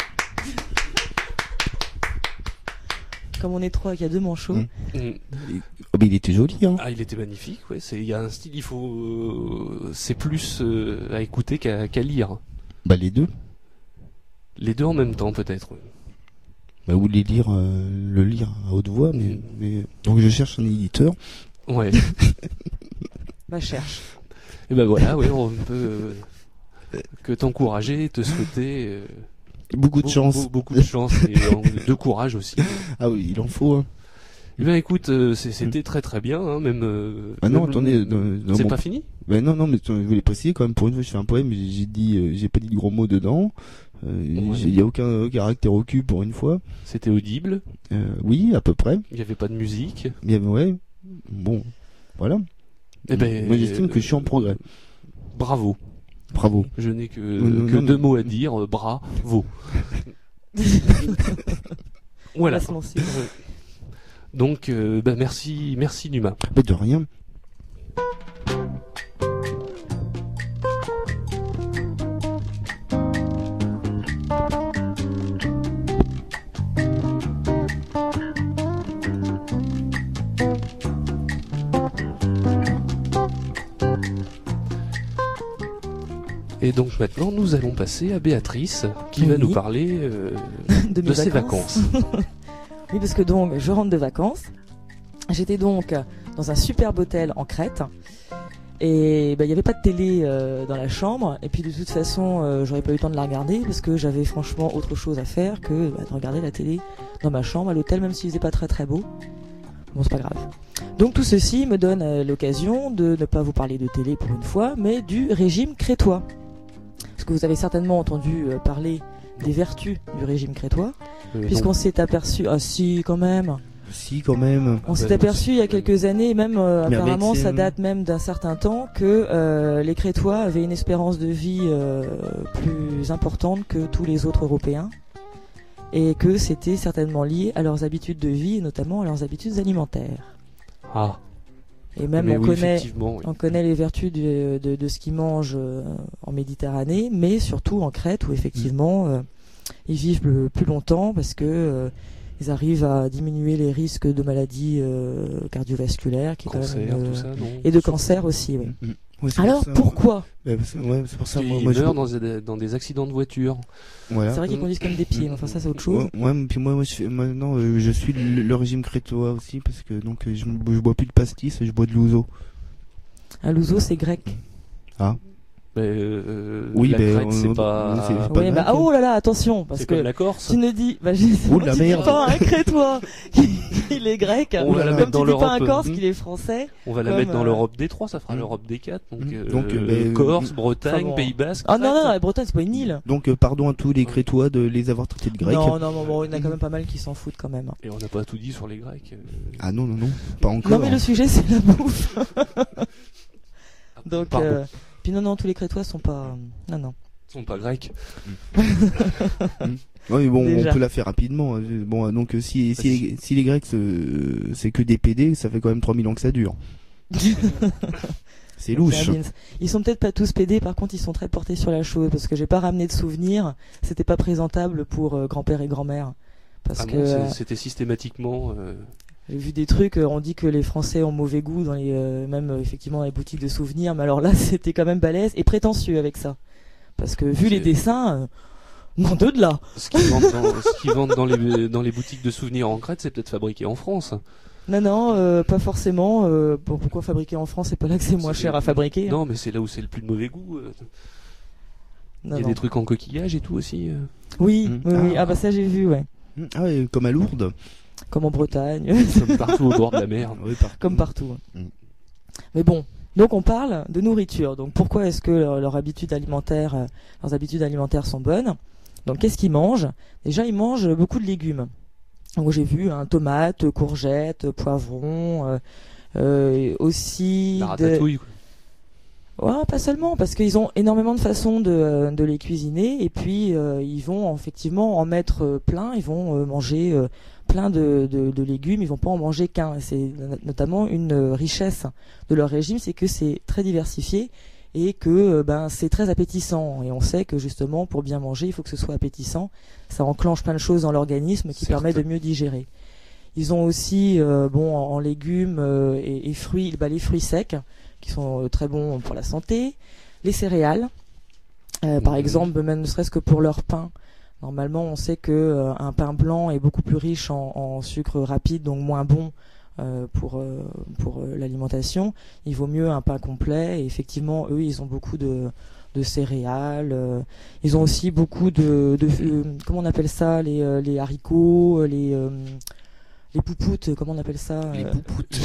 Comme on est trois et qu'il y a deux manchots. Mm. Mm. oh, mais il était joli, hein. Ah, il était magnifique, ouais. C'est, il y a un style, il faut, euh, c'est plus euh, à écouter qu'à, qu'à lire. Bah les deux. Les deux en même temps, peut-être. Ouais. Bah, ou les lire, euh, le lire à haute voix, mais, Mm. mais donc je cherche un éditeur. Ouais. Bah cherche. Et ben voilà, oui, on peut euh, que t'encourager, te souhaiter euh, Beaucoup de beau- chance. beau- beaucoup de chance et euh, de courage aussi. Ah oui, il en faut. Hein. Eh bien, écoute, euh, c'est- c'était très très bien, hein, même. Euh, Ah non, même- attendez, dans- dans c'est mon- pas fini. Ben non, non, mais je voulais préciser quand même, pour une fois, je fais un poème, j'ai j'ai dit, euh, j'ai pas dit de gros mots dedans. Euh, Ouais. Il y a aucun, aucun caractère au cul pour une fois. C'était audible. Euh, oui, à peu près. Il y avait pas de musique. Mais ouais, bon, voilà. Eh ben, Moi, j'estime que je suis en progrès. Bravo. Bravo. Je n'ai que, Non, que non, deux non. mots à dire. euh, bravo. Voilà. On va se lancer. Ouais. Donc, euh, bah, merci, merci Numa. Mais de rien. Et donc maintenant, nous allons passer à Béatrice, qui va Oui. nous parler euh, De, de mes ses vacances. Oui, parce que donc, je rentre de vacances. J'étais donc dans un superbe hôtel en Crète. Et ben, il n'y avait pas de télé euh, dans la chambre. Et puis de toute façon, euh, j'aurais pas eu le temps de la regarder parce que j'avais franchement autre chose à faire que bah, de regarder la télé dans ma chambre à l'hôtel, même s'il faisait pas très très beau. Bon, c'est pas grave. Donc tout ceci me donne euh, l'occasion de ne pas vous parler de télé pour une fois, mais du régime crétois. Parce que vous avez certainement entendu euh, parler des vertus du régime crétois, Euh, puisqu'on non. s'est aperçu... Ah si, quand même. Si, quand même. On Ah s'est bah, aperçu il y a quelques années, même euh, Mais avec apparemment ces- ça date même d'un certain temps, que euh, les Crétois avaient une espérance de vie euh, plus importante que tous les autres Européens, et que c'était certainement lié à leurs habitudes de vie, et notamment à leurs habitudes alimentaires. Ah, Et même mais on oui, connaît... effectivement, oui. On connaît les vertus de, de, de ce qu'ils mangent euh, en Méditerranée, mais surtout en Crète où effectivement euh, ils vivent le plus longtemps parce que euh, ils arrivent à diminuer les risques de maladies euh, cardiovasculaires, qui est quand Cancer, même une, tout ça, non. et de cancer aussi. Oui. Mm. Ouais, c'est Alors pour ça, pourquoi Ouais, parce que- ouais, c'est pour ça, Ils moi, moi, je- meurent dans des, dans des accidents de voiture. voilà. C'est vrai qu'ils Mm. conduisent comme des pieds, mais enfin ça c'est autre chose. Ouais, ouais, puis moi, moi, je fais, maintenant, euh, je suis le, le régime crétois aussi, parce que donc, euh, je, je bois plus de pastis, je bois de l'ouzo. Un louzo c'est grec. Ah. Mais, euh, Oui, la ben, Crète, on- c'est on- pas. c'est- Oui, grec, bah, hein. oh là là, attention, parce C'est que comme la Corse. tu ne dis, bah, j'ai- Oh la tu dis merde. pas un crétois qu'il est grec, On va la comme mettre tu dans dis pas un l'Europe. corse Mm. qu'il est français. On va la Comme, mettre dans euh, l'Europe des trois, ça fera Mm. l'Europe des quatre. Donc, Mm. euh, Donc, euh, euh, ben, Corse, euh, Bretagne, enfin bon. Pays Basque. Ah non, non, Crète. non, la Bretagne c'est pas une île. Donc, euh, pardon à tous les crétois de les avoir traités de grecs. Non, non, bon, bon, il y en a quand même pas mal qui s'en foutent quand même. Et on n'a pas tout dit sur les Grecs. euh. Ah non, non, non, pas encore. Non, mais le sujet c'est la bouffe. Ah, Donc, pardon, euh, puis non, non, tous les Crétois sont pas. Non, non. ils sont pas grecs. Oui, mais bon, Déjà. on peut la faire rapidement. Euh, Bon, euh, donc, euh, si, si, les, si les grecs, euh, c'est que des P D, ça fait quand même trois mille ans que ça dure. C'est louche. Beans. Ils sont peut-être pas tous pédés, par contre ils sont très portés sur la chose parce que j'ai pas ramené de souvenirs. C'était pas présentable pour euh, grand-père et grand-mère. Parce Ah que bon, c'est- euh, c'était systématiquement. euh, j'ai vu des trucs, euh, on dit que les Français ont mauvais goût dans les, euh, même euh, effectivement dans les boutiques de souvenirs, mais alors là c'était quand même balèze et prétentieux avec ça. Parce que vu C'est- les dessins, euh, non deux de là. Ce qu'ils vendent, dans, ce qu'ils vendent dans, les, dans les boutiques de souvenirs en Crète, c'est peut-être fabriqué en France. Non, non, euh, pas forcément. Euh, bon, pourquoi fabriquer en France? C'est pas là que c'est moins C'est- cher à fabriquer. hein. Non, mais c'est là où c'est le plus de mauvais goût. euh. Non, Il y a non. des trucs en coquillage et tout aussi. euh. Oui, Mm. oui, oui. Ah. Ah bah ça j'ai vu, ouais. Ah ouais, comme à Lourdes. Comme en Bretagne, Comme partout au bord de la mer. Oui, par- comme partout. Mm. Mais bon, Donc on parle de nourriture. Donc pourquoi est-ce que leur, leur habitude alimentaire, euh, leurs habitudes alimentaires sont bonnes? Donc qu'est-ce qu'ils mangent? Déjà, ils mangent beaucoup de légumes. Donc j'ai vu hein, tomates, courgettes, poivrons, euh, euh, aussi La de... ratatouille, quoi. Ouais, pas seulement, parce qu'ils ont énormément de façons de, de les cuisiner, et puis euh, ils vont effectivement en mettre euh, plein, ils vont euh, manger euh, plein de, de, de légumes, ils vont pas en manger qu'un. C'est notamment une richesse de leur régime, c'est que c'est très diversifié et que euh, ben c'est très appétissant. Et on sait que justement pour bien manger, il faut que ce soit appétissant. Ça enclenche plein de choses dans l'organisme qui Certes. permet de mieux digérer. Ils ont aussi euh, bon en, en légumes euh, et, et fruits, bah, les fruits secs, qui sont très bons pour la santé, les céréales, euh, par Mmh. exemple, même ne serait-ce que pour leur pain. Normalement, on sait que euh, un pain blanc est beaucoup plus riche en, en sucre rapide, donc moins bon euh, pour euh, pour euh, l'alimentation. Il vaut mieux un pain complet. Et effectivement, eux, ils ont beaucoup de de céréales. Euh, ils ont aussi beaucoup de, de euh, comment on appelle ça, les euh, les haricots, les euh, les poupoutes, comment on appelle ça? Les euh, poupoutes.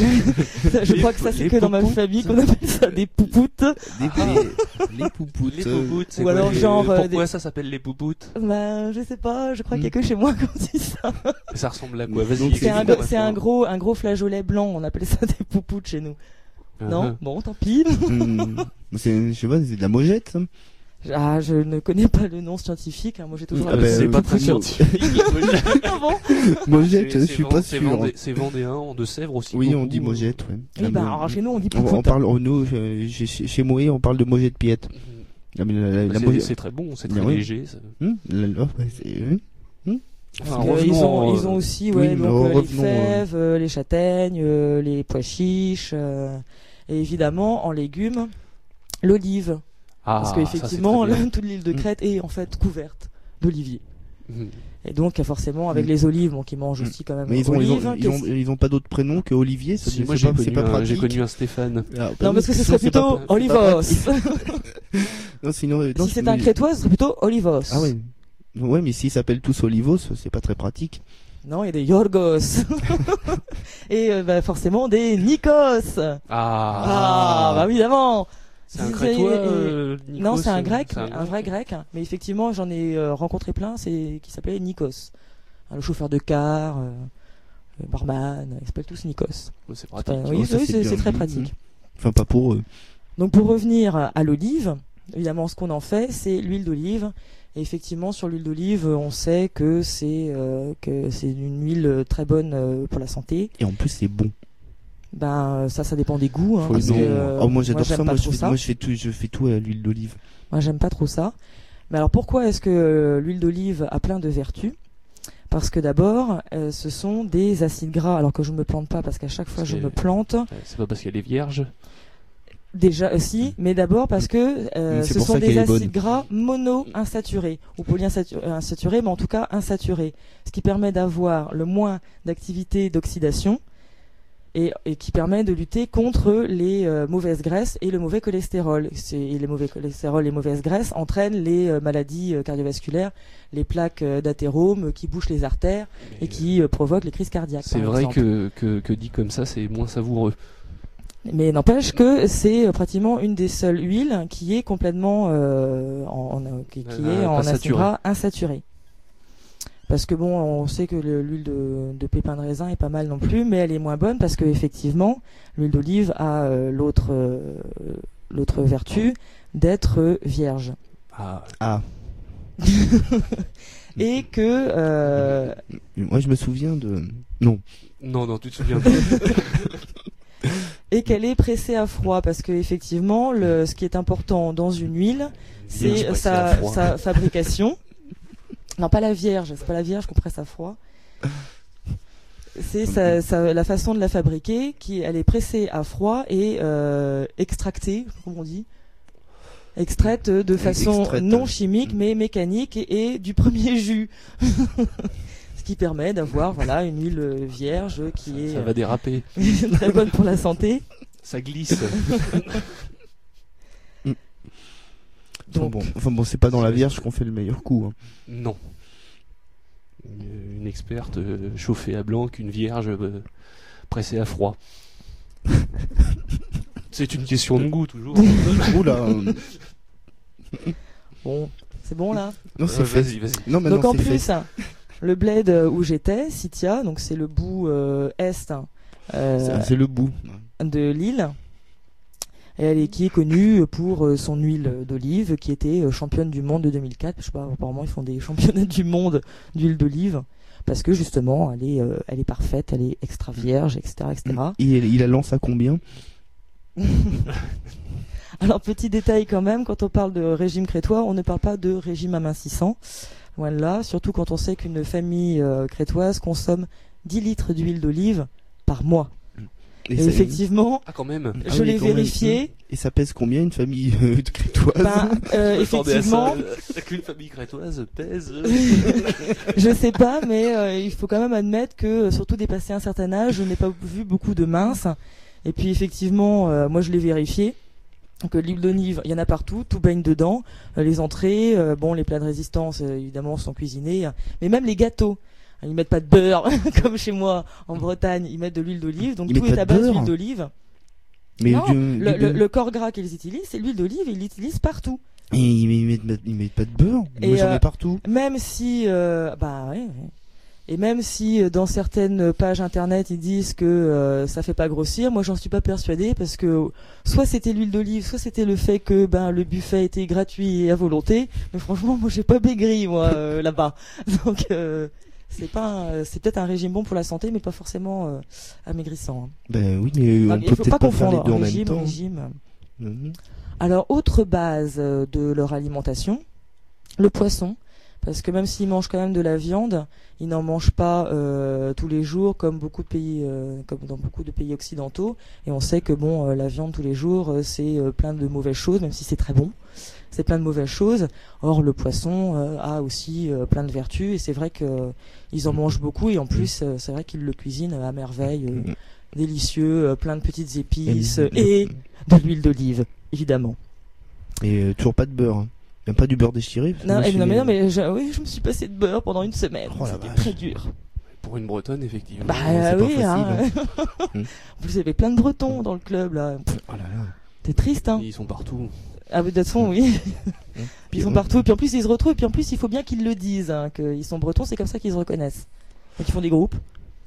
Je crois que ça c'est Les que dans ma poupoutes. famille qu'on appelle ça des poupoutes. Des, les, les poupoutes. Les euh, poupoutes, c'est ou quoi alors les- genre, euh, Pourquoi des- ça s'appelle les poupoutes? Bah, je sais pas, je crois qu'il y a Mm. que chez moi qu'on dit ça. Ça ressemble à quoi? Vas-y, Donc, C'est un, explique-moi c'est un maintenant. gros, un gros flageolet blanc, on appelle ça des poupoutes chez nous. Non? Uh-huh. Bon, tant pis. hum, c'est, je sais pas, c'est de la mojette. ça. Ah, je ne connais pas le nom scientifique, hein. Moi j'ai toujours Ah Euh, ben, c'est euh, pas très moi- scientifique. Ah bon? Mojette, C'est- je c'est suis Vend- pas c'est sûr. Vendé- C'est vendéen, en de Sèvres aussi. Oui, on beaucoup. dit mojette, ouais. Oui, Ah, bah, mais- alors chez nous on dit on, on poupoute. parle, on- nous, euh, chez, chez chez moi, on parle de mojette piette. Mhm. Ah, mais la, la, Bah, la c'est- mojette- C'est très bon, c'est très Ah oui. léger. ça. Hum, la- la- ouais, c'est- hum. Enfin, Parce que, revenons ils, ont, en- ils ont aussi oui, ouais, mais donc, euh, les revenons, fèves, euh, les châtaignes, euh, les pois chiches, euh, et évidemment en légumes, l'olive. Ah, Parce ça, qu'effectivement, c'est très bien. toute l'île de Crète est en fait couverte d'oliviers. Mhm. Et donc forcément avec Mm. les olives, bon, qui mangent Mm. aussi quand même Mais ils ont, ils olives. ont, ils ont, qu'est-ce- ils ont pas d'autres prénoms que Olivier. Ça, Si, c'est moi j'ai pas, c'est connu, pas un- pratique. j'ai connu un Stéphane. Ah, Non, parce que ce sinon, serait c'est pas- plutôt c'est pas Olivos. pratique. Non, sinon, euh, non, Si c'était un mais- crétois, ce serait plutôt Olivos. Ah ouais. Ouais, mais s'ils s'appellent tous Olivos, c'est pas très pratique. Non, il y a des Yorgos. Et euh, bah, forcément des Nikos. Ah, Ah, bah évidemment. c'est un Si, crétois. et- euh, Nikos, Non, c'est un euh, grec, c'est un vrai grec. Mais effectivement, j'en ai euh, rencontré plein, c'est qui s'appelait Nikos. Hein, le chauffeur de car, euh, le barman, ils s'appellent tous Nikos. C'est C'est pratique. pas- Oh, oui, ça, oui, c'est c'est bien. c'est très Mhm. pratique. Enfin, pas pour eux. Donc pour revenir à l'olive, évidemment ce qu'on en fait, c'est l'huile d'olive. Et effectivement sur l'huile d'olive, on sait que c'est euh, que c'est une huile très bonne euh, pour la santé. Et en plus, c'est bon. Ben ça, ça dépend des goûts. Hein, Faut parce le que, nom. euh, Oh, moi, j'adore j'aime ça. pas Moi, je trop fais, ça. moi, je fais tout, je fais tout à l'huile d'olive. Moi, j'aime pas trop ça. Mais alors pourquoi est-ce que euh, l'huile d'olive a plein de vertus? Parce que d'abord, euh, ce sont des acides gras. Alors que je me plante pas, parce qu'à chaque fois Parce je que- me plante. Ouais, C'est pas parce qu'elle est vierge. Déjà aussi, mais d'abord parce que euh, Mm, c'est ce pour sont ça des qu'elle est acides bonne. gras mono-insaturés ou polyinsaturés, mais en tout cas insaturés, ce qui permet d'avoir le moins d'activité d'oxydation et, et qui permet de lutter contre les euh, mauvaises graisses et le mauvais cholestérol. C'est- Et les mauvais cholestérol, les mauvaises graisses entraînent les euh, maladies euh, cardiovasculaires, les plaques euh, d'athérome qui bouchent les artères Mais, et qui euh, provoquent les crises cardiaques. C'est par vrai exemple. que, que, que dit comme ça, c'est moins savoureux. Mais n'empêche que c'est euh, pratiquement une des seules huiles qui est complètement euh, en, en- qui, qui Euh, est pas en acide saturée. gras insaturé. Parce que bon, on sait que le- l'huile de, de pépin de raisin est pas mal non plus, mais elle est moins bonne parce que effectivement, l'huile d'olive a euh, l'autre euh, l'autre vertu d'être euh, vierge Ah, Ah. et que euh, Moi, je me souviens de. Non. non, non, tu te souviens pas. et qu'elle est pressée à froid parce que effectivement, le, ce qui est important dans une huile, Vierge c'est pressée à sa, froid. sa fabrication. Non, pas la vierge, c'est pas la vierge qu'on presse à froid. C'est sa, sa- la façon de la fabriquer, qui elle est pressée à froid et euh, extractée, comment on dit, extraite de façon Extraite. non chimique mais mécanique et, et du premier jus, ce qui permet d'avoir voilà une huile vierge qui est Ça va déraper. euh, très bonne pour la santé. Ça glisse. Donc, Enfin bon, enfin bon, c'est pas dans la Vierge qu'on fait le meilleur coup. Hein. Non. Une, une experte euh, chauffée à blanc qu'une vierge euh, pressée à froid. C'est une question de goût, toujours. Oula. Bon, c'est bon là. Non, c'est Euh, fait. vas-y, vas-y. Non, maintenant Donc en c'est plus, fait. le bled où j'étais, Sitia, donc c'est le bout euh, est euh, C'est- C'est le bout. de l'île. Et elle est, qui est connue pour euh, son huile d'olive, qui était euh, championne du monde de deux mille quatre. Je sais pas, apparemment ils font des championnats du monde d'huile d'olive parce que justement elle est, euh, elle est parfaite, elle est extra vierge, et cetera, et cetera. Et il, il la lance à combien? Alors petit détail quand même, quand on parle de régime crétois, on ne parle pas de régime amincissant. Loin de là, surtout quand on sait qu'une famille euh, crétoise consomme dix litres d'huile d'olive par mois. Et, ça- effectivement, Ah, quand même. Ah je oui, l'ai quand même. vérifié. Et ça pèse combien une famille euh, de crétoise? Ben, euh, Je m'attendais à effectivement, ça, euh, qu'une famille crétoise pèse. je sais pas, mais euh, il faut quand même admettre que, euh, surtout dépassé un certain âge, je n'ai pas vu beaucoup de minces. Et puis effectivement, euh, moi je l'ai vérifié. Donc euh, l'huile d'olive, il y en a partout, tout baigne dedans. Euh, les entrées, euh, bon, les plats de résistance, euh, évidemment, sont cuisinés. hein. Mais même les gâteaux, hein, ils mettent pas de beurre, comme chez moi en Bretagne, ils mettent de l'huile d'olive. Donc Ils tout mettent est pas à de base beurre d'huile d'olive. Mais Non, du- le, du- le, le corps gras qu'ils utilisent, c'est l'huile d'olive, ils l'utilisent partout. Et ils, ils mettent, ils mettent pas de beurre. Et, Moi j'en euh, ai partout. Même si, euh, bah ouais, ouais. Et même si euh, dans certaines pages internet ils disent que euh, ça fait pas grossir, moi j'en suis pas persuadée parce que soit c'était l'huile d'olive, soit c'était le fait que ben le buffet était gratuit et à volonté. Mais franchement, moi j'ai pas maigri moi euh, là-bas. Donc euh, c'est pas, un- c'est peut-être un régime bon pour la santé, mais pas forcément euh, amaigrissant. hein. Ben oui, mais Enfin, on il peut faut peut-être pas pas faire les confondre deux en même régime, temps. régime. Mhm. Alors, autre base euh, de leur alimentation, le poisson. Parce que même s'ils mangent quand même de la viande, ils n'en mangent pas euh, tous les jours comme beaucoup de pays, euh, comme dans beaucoup de pays occidentaux. Et on sait que bon, euh, la viande tous les jours, euh, c'est euh, plein de mauvaises choses, même si c'est très bon. C'est plein de mauvaises choses. Or, le poisson euh, a aussi euh, plein de vertus. Et c'est vrai que euh, ils en mangent beaucoup. Et en plus, euh, c'est vrai qu'ils le cuisinent à merveille, euh, délicieux, euh, plein de petites épices euh, et de l'huile d'olive, évidemment. Et euh, toujours pas de beurre. hein. Même pas du beurre déchiré. parce que Non, moi, eh, je non, suis- mais non, mais je, oui, je me suis passé de beurre pendant une semaine. Oh la C'était vache. très dur. Pour une bretonne, effectivement. Bah c'est pas oui, hein. facile, En plus, il y avait plein de Bretons dans le club là. Oh là là. T'es triste, hein. Ils sont partout. Ah, mais de toute façon, oui. Puis Ils sont on- partout. Puis en plus, ils se retrouvent. Puis en plus, il faut bien qu'ils le disent, hein, qu'ils sont Bretons. C'est comme ça qu'ils se reconnaissent. Donc ils font des groupes.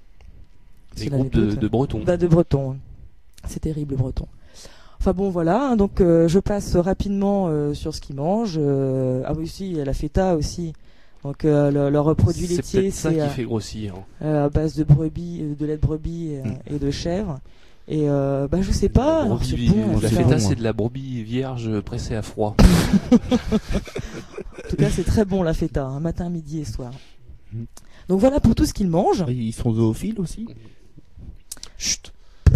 Des C'est groupes de, l'anecdote. de bretons. Bah, de Bretons. C'est terrible, Breton. Enfin bon, voilà. hein, donc euh, je passe rapidement euh, sur ce qu'ils mangent. Euh, ah oui, aussi, il y a la feta aussi. Donc euh, le- leur produit C'est laitier, peut-être ça c'est qui euh, fait grossir. euh, à base de brebis, euh, de lait de brebis et, Mm. et de chèvre. Et euh, bah je sais pas. La alors, brebis c'est vi- bon, la c'est feta, bon. c'est de la brebis vierge pressée à froid. En tout cas, c'est très bon la feta, hein, matin, midi et soir. Mm. Donc voilà pour tout ce qu'ils mangent. Ils sont zoophiles aussi. Chut.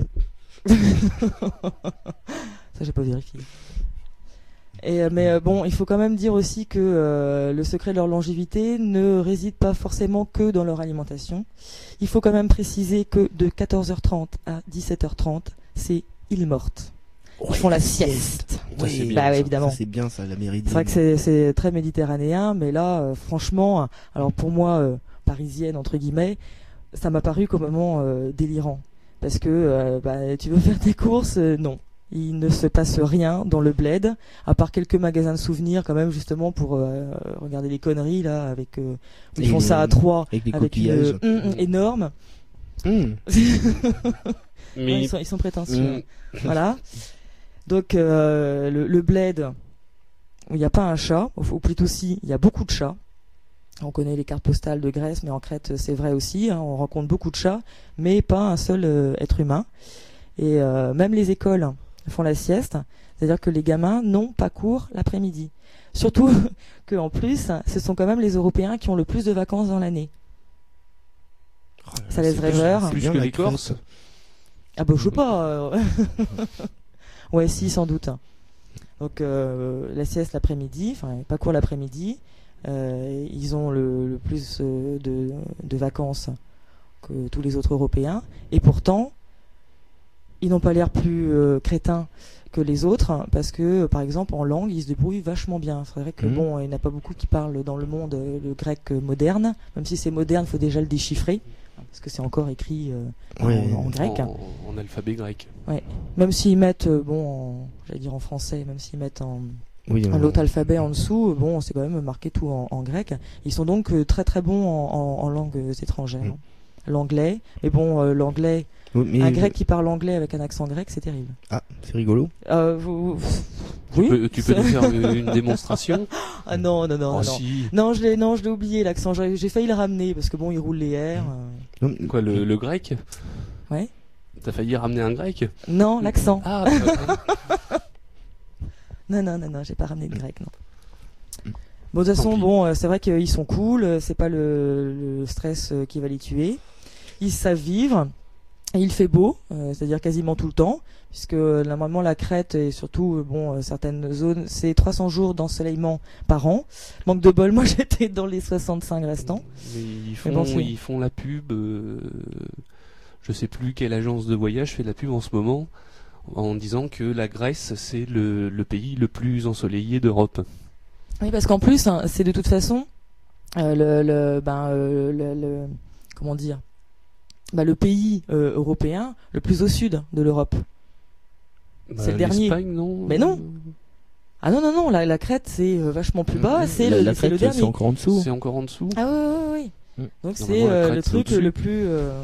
Ça, j'ai pas vérifié. Et, euh, mais euh, bon, il faut quand même dire aussi que euh, le secret de leur longévité ne réside pas forcément que dans leur alimentation. Il faut quand même préciser que de quatorze heures trente à dix-sept heures trente, c'est île morte. Ils font la sieste. Ça, c'est Oui, bien, bah ça. ouais, évidemment. Ça, c'est bien ça, la méridienne. C'est vrai que c'est, c'est très méditerranéen, mais là, euh, franchement, alors pour moi, euh, parisienne entre guillemets, ça m'a paru complètement euh, délirant. Parce que euh, bah, tu veux faire tes courses, euh, non. Il ne se passe rien dans le bled, à part quelques magasins de souvenirs quand même, justement pour euh, regarder les conneries là, avec euh, où ils Et font le- ça à trois, Avec les avec une coquillages. euh, hum, hum, énorme. Hum. Ouais, Mais ils, sont, ils sont prétentieux. Mm. Voilà. Donc euh, le, le bled, où il n'y a pas un chat, ou, ou plutôt si, il y a beaucoup de chats. On connaît les cartes postales de Grèce, mais en Crète c'est vrai aussi. Hein, on rencontre beaucoup de chats, mais pas un seul euh, être humain. Et euh, même les écoles font la sieste, c'est-à-dire que les gamins n'ont pas cours l'après-midi. Surtout que en plus, ce sont quand même les Européens qui ont le plus de vacances dans l'année. Oh là là, Ça laisse c'est rêveur. bien- c'est Plus bien que la les Corses. Crète. Ah bah je sais pas. euh. Ouais, si, sans doute. Donc euh, la sieste l'après-midi, enfin pas court l'après-midi. Euh, ils ont le, le plus euh, de, de vacances que tous les autres Européens. Et pourtant, ils n'ont pas l'air plus euh, crétins que les autres, parce que par exemple en langue, ils se débrouillent vachement bien. C'est vrai que Mhm. bon, il n'y en a pas beaucoup qui parlent dans le monde euh, le grec euh, moderne. Même si c'est moderne, il faut déjà le déchiffrer. parce que c'est encore écrit euh, Ouais. en, en grec. En, en alphabet grec. Même s'ils mettent, euh, bon, en, j'allais dire en français, même s'ils mettent en, Oui, un euh, l'autre alphabet en dessous, euh, bon, c'est quand même marqué tout en, en grec. Ils sont donc euh, très très bons en, en, en langues étrangères. Mm. hein. L'anglais, mais bon, euh, l'anglais, oui, mais- un grec qui parle anglais avec un accent grec, c'est terrible. Ah, c'est rigolo. Euh, vous, vous- Tu oui. peux, tu peux nous faire une, une démonstration? Ah non, non, non, Oh, non. si. Non, je l'ai, non, je l'ai oublié l'accent. J'ai, j'ai failli le ramener parce que bon, il roule les airs. euh. Non, Quoi, le, le grec? Ouais. T'as failli ramener un grec? Non, l'accent. Ah, d'accord. Non, non, non, non, j'ai pas ramené le grec, non. Bon, de toute façon, pis. bon, euh, c'est vrai qu'ils sont cool. euh, C'est pas le, le stress euh, qui va les tuer. Ils savent vivre. Et il fait beau, euh, c'est-à-dire quasiment tout le temps, puisque euh, normalement la Crète et surtout euh, bon euh, certaines zones, c'est trois cents jours d'ensoleillement par an. Manque de bol, moi j'étais dans les soixante-cinq restants. Mais ils font, bon, c'est- ils font la pub. euh, je sais plus quelle agence de voyage fait la pub en ce moment, en disant que la Grèce c'est le, le pays le plus ensoleillé d'Europe. Oui, parce qu'en plus, hein, c'est de toute façon euh, le, le, ben, euh, le, le- comment dire, bah, le pays euh, européen le plus au sud de l'Europe. C'est le dernier. L'Espagne, non? Mais non. Ah non non non, la, la Crète c'est euh, vachement plus bas, c'est la, le, la c'est le Crète, dernier. c'est encore en dessous. C'est encore en dessous. Ah oui oui oui. Mm. Donc Normalement, c'est la euh, Crète, le c'est truc au-dessus. le plus. Euh...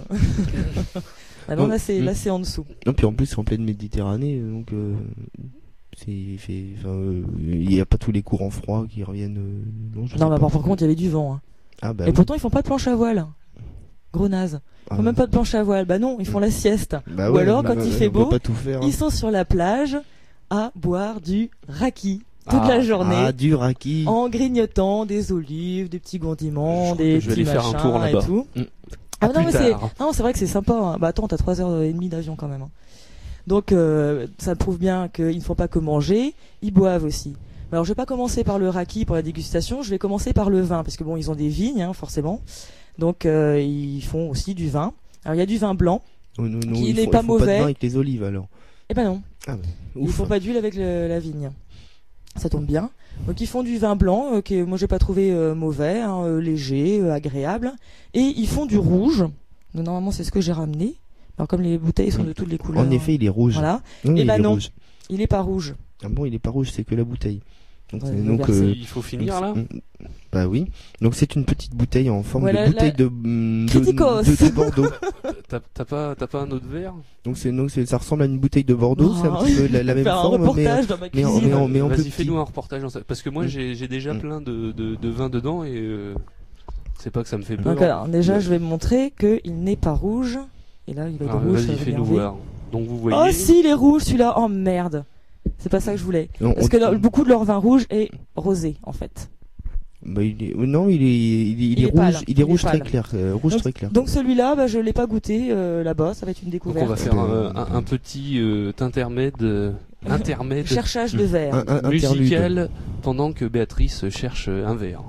ah non Mm. là c'est Mm. là c'est en dessous. Non, puis en plus, c'est en pleine Méditerranée, euh, donc euh, c'est, il fait, enfin, euh, il n'y a pas tous les courants froids qui reviennent. euh, non, je sais Non mais pas. par contre il y avait du vent. Hein. Ah bah Et oui. pourtant ils font pas de planche à voile. Gros naze. Ils Ah, font même pas de planche à voile. Bah non, ils font la sieste. bah Ou ouais, alors, bah, quand bah, il ouais, fait on peut beau, pas tout faire. hein. Ils sont sur la plage à boire du raki toute Ah. la journée. Ah, du raki. En grignotant des olives, des petits condiments, Je crois des que je vais petits aller faire un machins tour et là-bas. tout. Mm. Ah À non plus mais c'est tard. non c'est vrai que c'est sympa. Hein. Bah attends, t'as trois heures et demie d'avion quand même. Hein. Donc euh, ça prouve bien qu'ils ne font pas que manger, ils boivent aussi. Alors je vais pas commencer par le raki pour la dégustation, je vais commencer par le vin parce que bon ils ont des vignes hein, forcément. Donc euh, ils font aussi du vin. Alors il y a du vin blanc. Oh, non, non, qui il n'est faut, pas il faut pas de mauvais. vin avec les olives alors. Eh ben non. Ah bah, Ils ouf. font pas d'huile avec le- la vigne. Ça tombe bien. Donc ils font du vin blanc, euh, que moi j'ai pas trouvé euh, mauvais, hein, euh, léger, euh, agréable. Et ils font du rouge. Donc normalement c'est ce que j'ai ramené. Alors comme les bouteilles sont de toutes les couleurs. En effet, il est rouge. Voilà. Non, Eh il ben est non. rouge. Il est pas rouge. Ah bon, il est pas rouge, c'est que la bouteille. Donc, Ouais, c'est- le donc, versé. euh, Il faut finir là. mm, bah oui. Donc c'est une petite bouteille en forme Voilà, de bouteille la- de, mm, de, Criticos. de, de Bordeaux. T'as t'as pas, t'as pas un autre verre? Donc c'est donc c'est- ça ressemble à une bouteille de Bordeaux, c'est un Oh, petit peu la, la même faire un forme, mais reportage dans ma mais en- cuisine. mais en- mais en plus Vas-y, petit. fais-nous un reportage dans ça. Parce que moi Mm. j'ai j'ai déjà Mm. plein de, de, de vin dedans et euh, c'est pas que ça me fait peur. Donc alors déjà je vais montrer qu'il n'est pas rouge. Et là il va être Alors, rouge. ça Vas-y, va fais-nous m'énerver. voir. Donc vous voyez. Oh si il est rouge celui-là. Oh merde. C'est pas ça que je voulais. Non, Parce on- que leur- beaucoup de leur vin rouge est rosé en fait. bah, il est, non, il est, il est, il Il est est rouge, pâle, il est il est rouge très pâle. clair, euh, rouge Donc- très clair. Donc celui-là, bah, je l'ai pas goûté euh, là-bas, ça va être une Donc découverte. on va faire un, un, un petit euh, intermède, euh, intermède Cherchage de verre. Un, un interlude. musical pendant que Béatrice cherche un verre.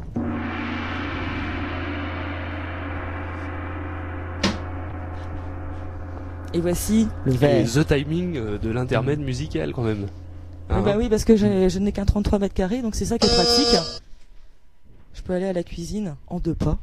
Et voici le Et verre. the timing euh, de l'intermède musical quand même. Ah Hein bah oui, parce que j'ai- je n'ai qu'un trente-trois mètres carrés, donc c'est ça qui est pratique. Je peux aller à la cuisine en deux pas.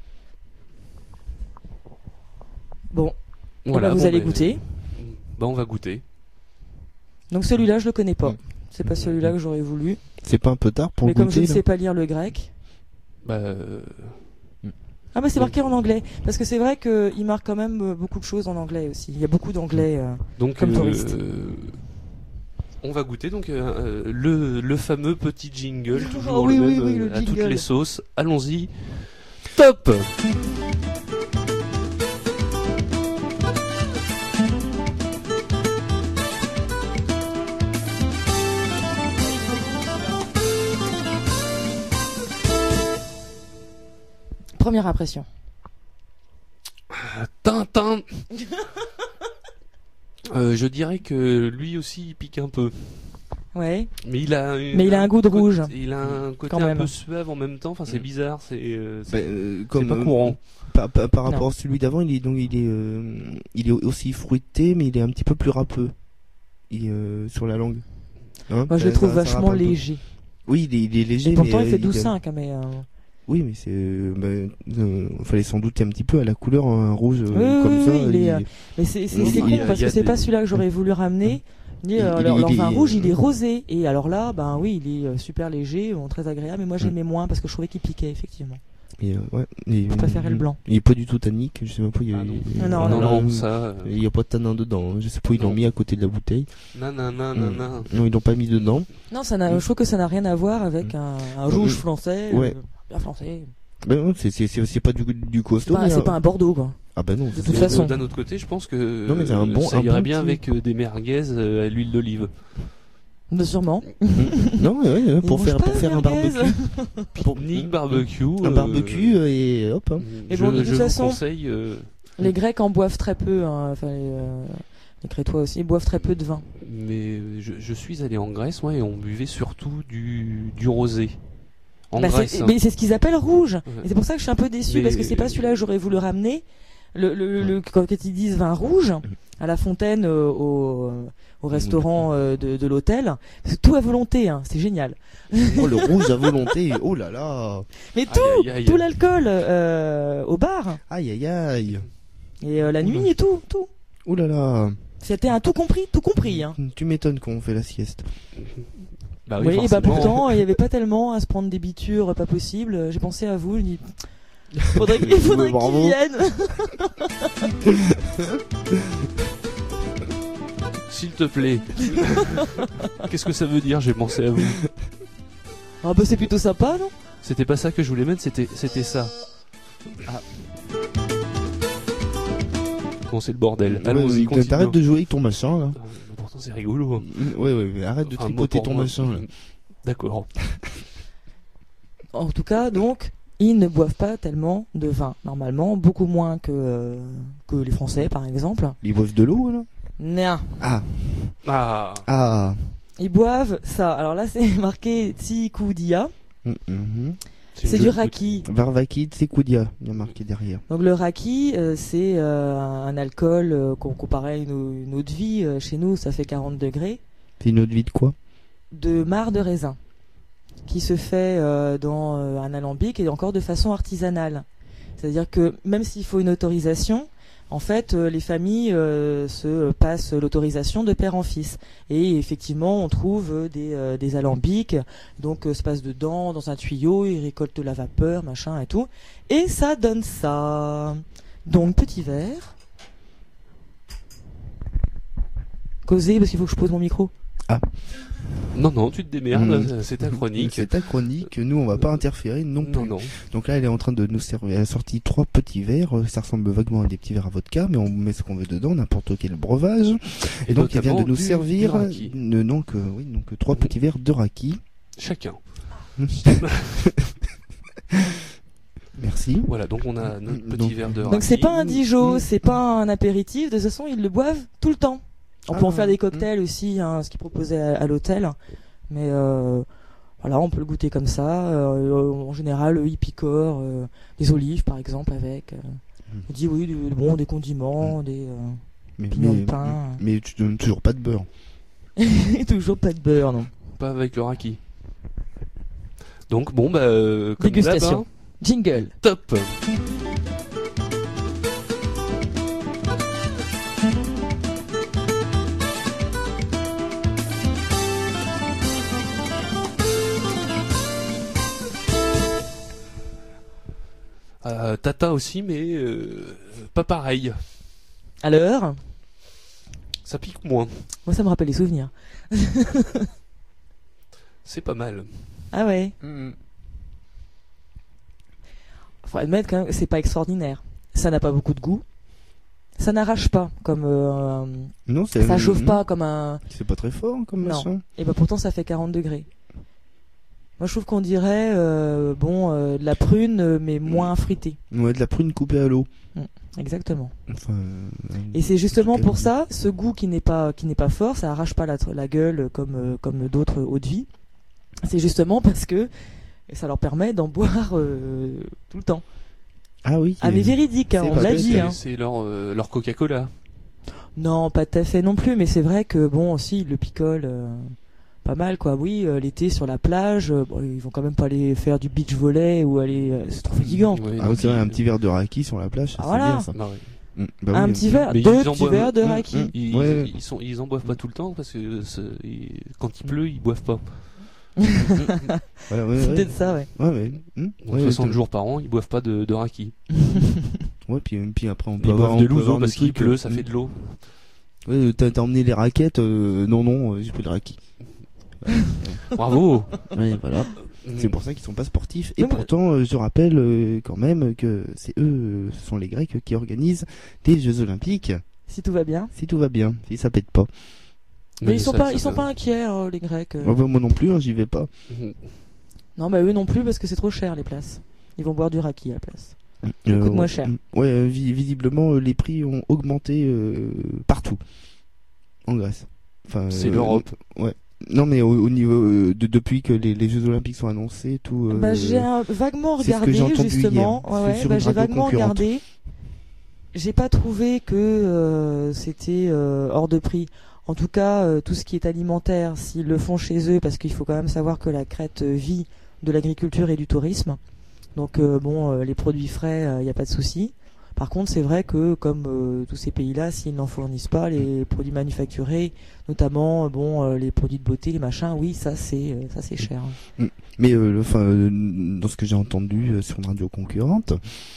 Bon, Voilà, bah, vous bon, allez ben, goûter. Bah on va goûter. Donc celui-là, je le connais pas. Mm. C'est pas celui-là que j'aurais voulu. C'est pas un peu tard pour Mais le comme je goûter ne là sais pas lire le grec. Bah, euh, Ah bah c'est marqué en anglais. Parce que c'est vrai qu'il marque quand même euh, beaucoup de choses en anglais aussi. Il y a beaucoup d'anglais. euh. donc Comme euh, touriste. on va goûter donc euh, euh, le, le fameux petit jingle toujours Oh oui, le oui, même oui, euh, le à toutes jingle. les sauces. Allons-y. Top. Première impression. Tintin. Euh, je dirais que lui aussi il pique un peu. Ouais. Mais il a une- Mais il a un goût de côté- rouge. Il a un côté Quand un même. peu suave en même temps. Enfin c'est Mm. bizarre. C'est euh, Bah, c'est euh, c'est comme pas euh, courant. Par, par, par Non. rapport à celui d'avant, il est donc il est euh, il est aussi fruité, mais il est un petit peu plus râpeux. Il, euh, sur la langue. Hein, Moi je ça- le trouve ça- ça vachement râpe un peu. léger. Oui, il est, il est léger, Et pourtant mais il fait euh, douze virgule cinq. Mais euh, Oui, mais c'est, euh, bah, euh, fallait s'en douter un petit peu à la couleur, un rouge euh, Oui, comme oui, ça. oui, il il- est, euh, mais c'est c'est Oui, c'est il con y a- parce il y que a c'est des- pas celui-là que j'aurais voulu ramener. Ni, euh, Il- leur, il leur est- vin rouge, il est rosé. Et alors là, ben oui, il est euh, super léger, bon, très agréable. Mais moi, Mm. j'aimais moins parce que je trouvais qu'il piquait, effectivement. Et, euh, ouais, et, Je préférais le blanc. Il est pas du tout tannique, je sais même pas. Il y a, Ah non. il y a- Non, non, non, non, ça. euh, Il y a pas de tanin dedans. Je sais pas, ils l'ont Non. mis à côté de la bouteille. Non, non, non, Mm. non, non. Non, ils l'ont pas mis dedans. Non, ça n'a, je trouve que ça n'a rien à voir avec Mm. un, un rouge Mm. français. Ouais. euh, bien français. Ben non, c'est c'est c'est c'est pas du du C'est costaud. pas, mais, c'est euh, pas un Bordeaux, quoi. Ah ben non. de c'est- toute c'est- façon. D'un autre côté, je pense que Non, mais c'est un bon- ça un irait bon bien petit- avec euh, des merguez euh, à l'huile d'olive. Mais sûrement. Non, ouais, ouais, pour Ils faire mangent pour pas faire de un merguez. barbecue. Pour- Pique barbecue. Un euh, barbecue euh, et hop. Hein. Mais je bon, de toute je vous façon- conseille. euh, Les Grecs en boivent très peu, hein. Enfin, les, euh, les Crétois aussi, ils boivent très peu de vin. mais je, je suis allé en Grèce, moi, et on buvait surtout du, du rosé. En Bah, Grèce. c'est, hein. mais c'est ce qu'ils appellent rouge. Ouais. Et c'est pour ça que je suis un peu déçu Mais- parce que c'est pas celui-là que j'aurais voulu ramener. Le, le, le, quand ils disent vin rouge, à la fontaine, euh, au, au restaurant euh, de, de l'hôtel, c'est tout à volonté, hein. C'est génial. Oh, le rouge à volonté. Oh là là. Mais Aïe, tout, aïe, aïe. tout l'alcool euh, au bar Aïe aïe aïe. et euh, la nuit et tout, tout. Oh là là. C'était un tout compris, tout compris. Hein. Tu m'étonnes quand on fait la sieste. Bah Oui, oui, bah forcément. pourtant, il y avait pas tellement à se prendre des bitures, pas possible. J'ai pensé à vous, je dis, faudrait, il faudrait Mais bravo. qu'ils viennent. S'il te plaît. Qu'est-ce que ça veut dire, j'ai pensé à vous? Ah bah c'est plutôt sympa, non? C'était pas ça que je voulais mettre, c'était, c'était ça. Ah. Bon, c'est le bordel. Allons-y, Ouais, continue. T'arrêtes de jouer avec ton machin là. Euh, Pourtant, c'est rigolo. hein. Ouais ouais, mais arrête de Enfin, tripoter moi, pour ton moi. machin là. D'accord. En tout cas, donc, ils ne boivent pas tellement de vin, normalement, beaucoup moins que, euh, que les Français, par exemple. Ils boivent de l'eau là. Non. Ah Ah. ah. Ils boivent ça. Alors là, c'est marqué Tsikoudia. Mm, mhm. C'est une du jolie raki. Varvaki Tsekoudia, il y a marqué derrière. Donc le raki, euh, c'est euh, un alcool euh, qu'on comparait à une, une eau de vie. Euh, chez nous, ça fait quarante degrés. C'est une autre vie de quoi? De marc de raisin qui se fait euh, dans euh, un alambic et encore de façon artisanale. C'est-à-dire que même s'il faut une autorisation, en fait, euh, les familles euh, se passent l'autorisation de père en fils. Et effectivement, on trouve euh, des, euh, des alambics, donc euh, se passe dedans, dans un tuyau, ils récoltent la vapeur, machin et tout. Et ça donne ça. Donc, petit verre. Causer, parce qu'il faut que je pose mon micro. Non, non, tu te démerdes, Mm. c'est ta chronique. C'est ta chronique, nous on va pas interférer non plus. Non, non. Donc là elle est en train de nous servir, elle a sorti trois petits verres, euh, ça ressemble vaguement à des petits verres à vodka, mais on met ce qu'on veut dedans, n'importe quel breuvage. Et, donc elle vient de notamment nous du- servir, du raki. euh, donc, euh, oui, donc euh, trois petits verres de raki. Chacun. Merci. Voilà, donc on a notre petit Donc- verre de Donc c'est raki. pas un Dijon, Mm. c'est pas un apéritif. De toute façon, ils le boivent tout le temps. On peut Ah, en faire des cocktails aussi, hein, ce qu'ils proposaient à, à l'hôtel. Mais euh, voilà, on peut le goûter comme ça. Euh, en général, eux, ils picorent euh, des olives, par exemple, avec. Euh, Mm. on dit oui, des- bon, des condiments, des euh, Mais, pignons mais, de pain. mais tu donnes toujours pas de beurre. Et toujours pas de beurre, non. Pas avec le raki. Donc bon, bah, euh, comme Dégustation. d'hab, hein, Jingle. top. Euh, Tata aussi, mais euh, pas pareil. À l'heure, Ça pique moins. moi, ça me rappelle les souvenirs. C'est pas mal. Ah ouais. Faut admettre quand même que c'est pas extraordinaire. Ça n'a pas beaucoup de goût. Ça n'arrache pas comme euh, Non, c'est ça chauffe pas comme un. C'est pas très fort comme Non. machin. Et ben pourtant ça fait quarante degrés. Moi je trouve qu'on dirait euh, bon euh, de la prune euh, mais moins fruitée. Ouais, de la prune coupée à l'eau. Exactement. Enfin, euh, Et c'est justement Quel pour goût. ça, ce goût qui n'est pas qui n'est pas fort, ça arrache pas la, la gueule comme euh, comme d'autres eaux de vie. C'est justement parce que ça leur permet d'en boire euh, tout le temps. Ah oui. Ah mais véridique, hein, c'est on parce l'a que dit. C'est Hein. c'est leur, euh, leur Coca-Cola. Non, pas tout à fait non plus, mais c'est vrai que bon, aussi, ils le picolent euh, pas mal quoi. Oui, euh, l'été sur la plage, euh, bon, ils vont quand même pas aller faire du beach volley ou aller, euh, c'est trop fatigant. Ouais, Ah, donc, c'est vrai, un ils- petit verre de raki sur la plage, Ah, c'est voilà. bien ça. Bah ouais. Mm, bah un oui, petit mm. verre, Mais deux ils en petits boivent- verres de Mm, raki. mm. Ils, Ouais. ils, sont, ils en boivent pas tout le temps parce que c'est- ils- quand il pleut, ils boivent pas. Voilà, ouais, C'est ouais. peut-être ça, ouais. Ouais, ouais. Mm. Donc Ouais, soixante ouais, jours par an, ils boivent pas de, de raki. Ouais, puis, puis après on peut Ils avoir boivent de on peut l'ouzo avoir parce des qu'il trucs, pleut, euh, ça fait de l'eau. Ouais, t'as t'as emmené les raquettes, euh, non, non, euh, j'ai pris le raki. Bravo. Ouais, voilà. Mm. C'est pour ça qu'ils sont pas sportifs. Et Non, mais- pourtant, euh, je rappelle euh, quand même que c'est eux, euh, ce sont les Grecs qui organisent les Jeux Olympiques. Si tout va bien. Si tout va bien, si ça pète pas. Mais, ils sont ça- pas, ça- ils sont ça- pas inquiets, euh, les Grecs. euh. Moi, bah, moi non plus, hein, j'y vais pas. Mm. Non, bah eux non plus parce que c'est trop cher les places. Ils vont boire du raki à la place. Euh, coûte moins ouais, cher. Ouais, euh, vi- visiblement, euh, les prix ont augmenté euh, partout en Grèce. Enfin, C'est euh, l'Europe. Ouais. Non, mais au, au niveau euh, de depuis que les, les Jeux Olympiques sont annoncés, tout. euh, Bah, j'ai un- vaguement c'est ce que regardé j'ai entendu justement. hier, Ouais, sur- ouais, sur bah, une j'ai radio vaguement concurrente. regardé. J'ai pas trouvé que euh, c'était euh, hors de prix. En tout cas, euh, tout ce qui est alimentaire, s'ils le font chez eux, parce qu'il faut quand même savoir que la Crète euh, vit de l'agriculture et du tourisme. Donc euh, bon, euh, les produits frais, il n'y a pas de souci. Par contre, c'est vrai que comme euh, tous ces pays-là, s'ils n'en fournissent pas, les produits manufacturés, notamment euh, bon euh, les produits de beauté, les machins, oui, ça c'est euh, ça c'est cher. Mais euh, le- enfin, euh, dans ce que j'ai entendu euh, sur une radio concurrente,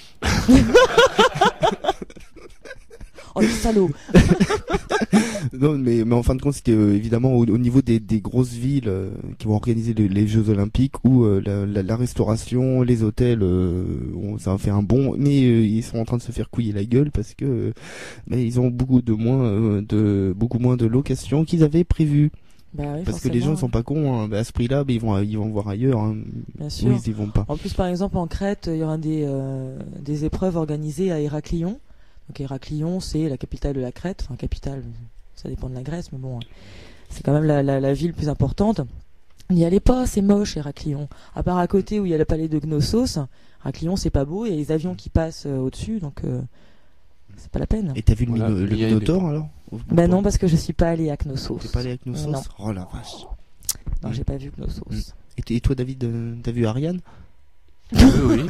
Oh le salaud. non, mais, mais en fin de compte, c'était euh, évidemment au, au niveau des, des grosses villes euh, qui vont organiser les, les Jeux Olympiques où euh, la, la, la restauration, les hôtels, euh, on- ça a fait un bond, mais euh, ils sont en train de se faire couiller la gueule parce que euh, mais ils ont beaucoup de moins euh, de beaucoup moins de locations qu'ils avaient prévu. Bah oui, Parce que les gens forcément, ne sont pas cons, hein. Bah, à ce prix-là, bah, ils vont ils vont voir ailleurs. Hein. bien sûr. Oui, ils vont pas. En plus, par exemple, en Crète, il y aura des, euh, des épreuves organisées à Héraclion. Donc Héraclion, c'est la capitale de la Crète. Enfin, capitale, ça dépend de la Grèce, mais bon, c'est quand même la, la, la ville plus importante. N'y allez pas, c'est moche, Héraclion. À part à côté où il y a le palais de Knossos, Héraclion, c'est pas beau. Il y a les avions qui passent euh, au-dessus, donc euh, c'est pas la peine. Et t'as vu le, Voilà, mino- le il y a Minotaure alors? Bah non, parce que je suis pas allé à Knossos. T'es pas allé avec Knossos? Non. Oh la vache. Non, Mm. j'ai pas vu Knossos. Mm. Et, t- et toi, David, euh, t'as vu Ariane? Oui, oui.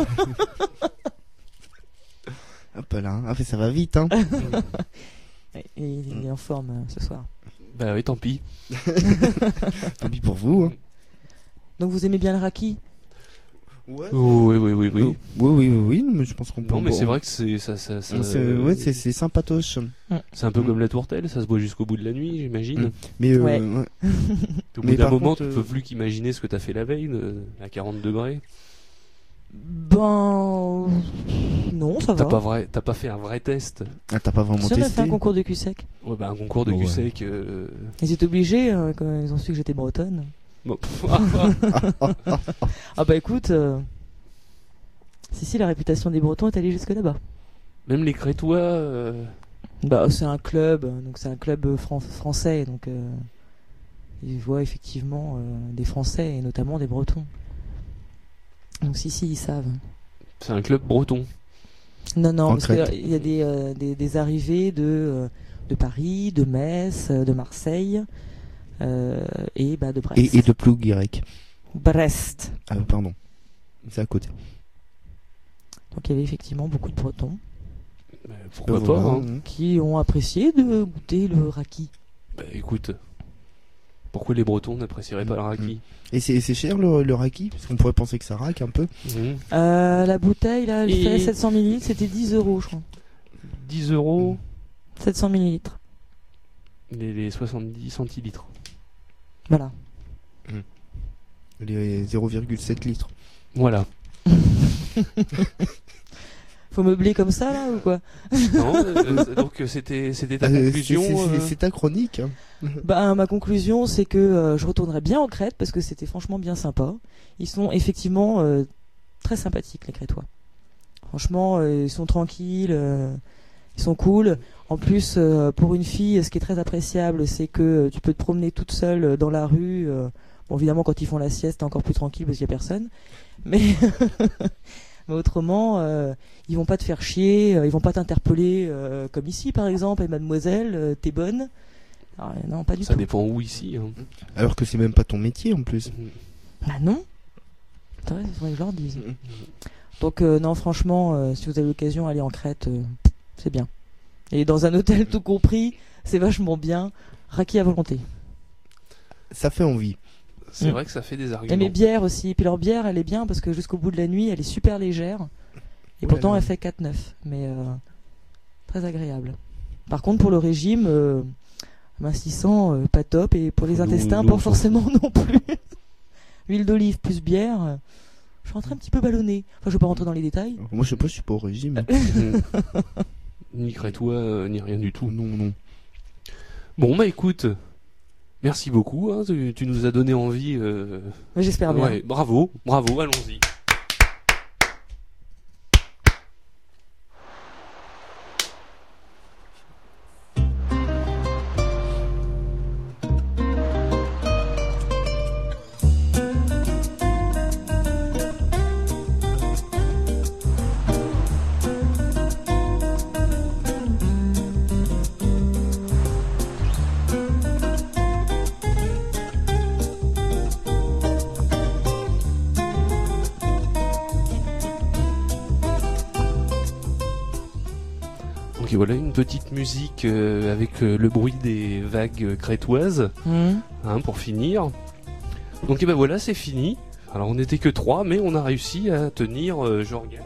Hop là, hein. Ah, fait, ça va vite, hein. Et il est en forme euh, ce soir. Bah oui, tant pis. Tant pis pour vous. Hein. Donc vous aimez bien le raki? Ouais. Oh, oui, oui, oui, oui. Oui, oui, oui, oui, mais je pense qu'on peut. Non, mais en- c'est vrai que c'est ça, ça, ça- C'est, ouais, c'est, c'est sympatoche. c'est un peu Mm. comme la tourtelle, ça se boit jusqu'au bout de la nuit, j'imagine. Mm. Mais, euh, Ouais. ouais. Au bout Mais d'un par moment, contre, tu euh, peux plus qu'imaginer ce que t'as fait la veille, euh, à quarante degrés. Ben non, ça T'as va. pas vrai, t'as pas fait un vrai test. Ah, t'as pas vraiment Si on a fait testé. un concours de cul sec. Ouais, bah un concours de Ouais. cul sec. euh, Ils étaient obligés euh, quand ils ont su que j'étais bretonne. bon, Ah bah écoute, euh... si si, la réputation des Bretons est allée jusque là-bas. Même les Crétois. euh, Bah c'est un club, euh, donc c'est un club euh, fran- français, donc euh, ils voient effectivement euh, des Français et notamment des Bretons. Donc si si, ils savent. C'est un club breton. Non non, En parce Crète. qu'il y a des, euh, des des arrivées de euh, de Paris, de Metz, euh, de Marseille euh, et bah de Brest. Et, et de Plouguirec. Brest. Ah, pardon. C'est à côté. Donc il y avait effectivement beaucoup de Bretons Bah, pourquoi Ben pas, voilà, hein. hein. qui ont apprécié de goûter le raki. Bah écoute, pourquoi les Bretons n'apprécieraient pas le raki? Et c'est, c'est cher le, le raki? Parce qu'on pourrait penser que ça raque un peu. Mhm. Euh, la bouteille là, elle Et- fait sept cents millilitres, c'était dix euros je crois. dix euros sept cents millilitres. les, les soixante-dix centilitres. Voilà. Les zéro virgule sept litres. Voilà. Faut meubler comme ça là ou quoi? Non, euh, donc euh, c'était c'était ta Ah, c'est- conclusion. c'est, c'est- euh, c'est ta chronique. Hein. Bah ma conclusion c'est que euh, je retournerai bien en Crète parce que c'était franchement bien sympa. Ils sont effectivement euh, très sympathiques les Crétois. Franchement, euh, ils sont tranquilles, euh, ils sont cool. En plus, euh, pour une fille, ce qui est très appréciable, c'est que euh, tu peux te promener toute seule euh, dans la rue. euh, bon, évidemment, quand ils font la sieste, t'es encore plus tranquille parce qu'il y a personne. Mais, mais autrement, euh, ils vont pas te faire chier, euh, ils vont pas t'interpeller euh, comme ici, par exemple. Et mademoiselle, euh, t'es bonne. Alors, non, pas du Ça tout. dépend où ici. Hein. Alors que c'est même pas ton métier en plus. Bah non. C'est vrai, c'est vrai que je leur dise. Donc euh, non, franchement, euh, si vous avez l'occasion, aller en Crète, euh, c'est bien. Et dans un hôtel tout compris, c'est vachement bien. Raki à volonté. Ça fait envie. C'est Mm. vrai que ça fait des Et arguments. les bières aussi. Et puis leur bière, elle est bien parce que jusqu'au bout de la nuit, elle est super légère. Et Oh là pourtant, là. elle fait quatre neuf. Mais euh, très agréable. Par contre, pour le régime, euh, mincissant, euh, pas top. Et pour les Nous- intestins, nous, pas on s'en forcément non plus. Huile d'olive plus bière. euh, je suis rentré un petit peu ballonné. Enfin, je vais pas rentrer dans les détails. Moi je sais pas, je suis pas au régime. Mm. Ni crétois, euh, ni rien du tout. Non, non. Bon, bah écoute, merci beaucoup. Hein, tu, tu nous as donné envie. Euh... Mais j'espère bien. Ouais, bravo, bravo, allons-y. Donc et voilà une petite musique euh, avec euh, le bruit des vagues crétoises, Mmh. hein, pour finir. Donc et ben voilà, c'est fini. Alors on n'était que trois, mais on a réussi à tenir, euh, je regarde,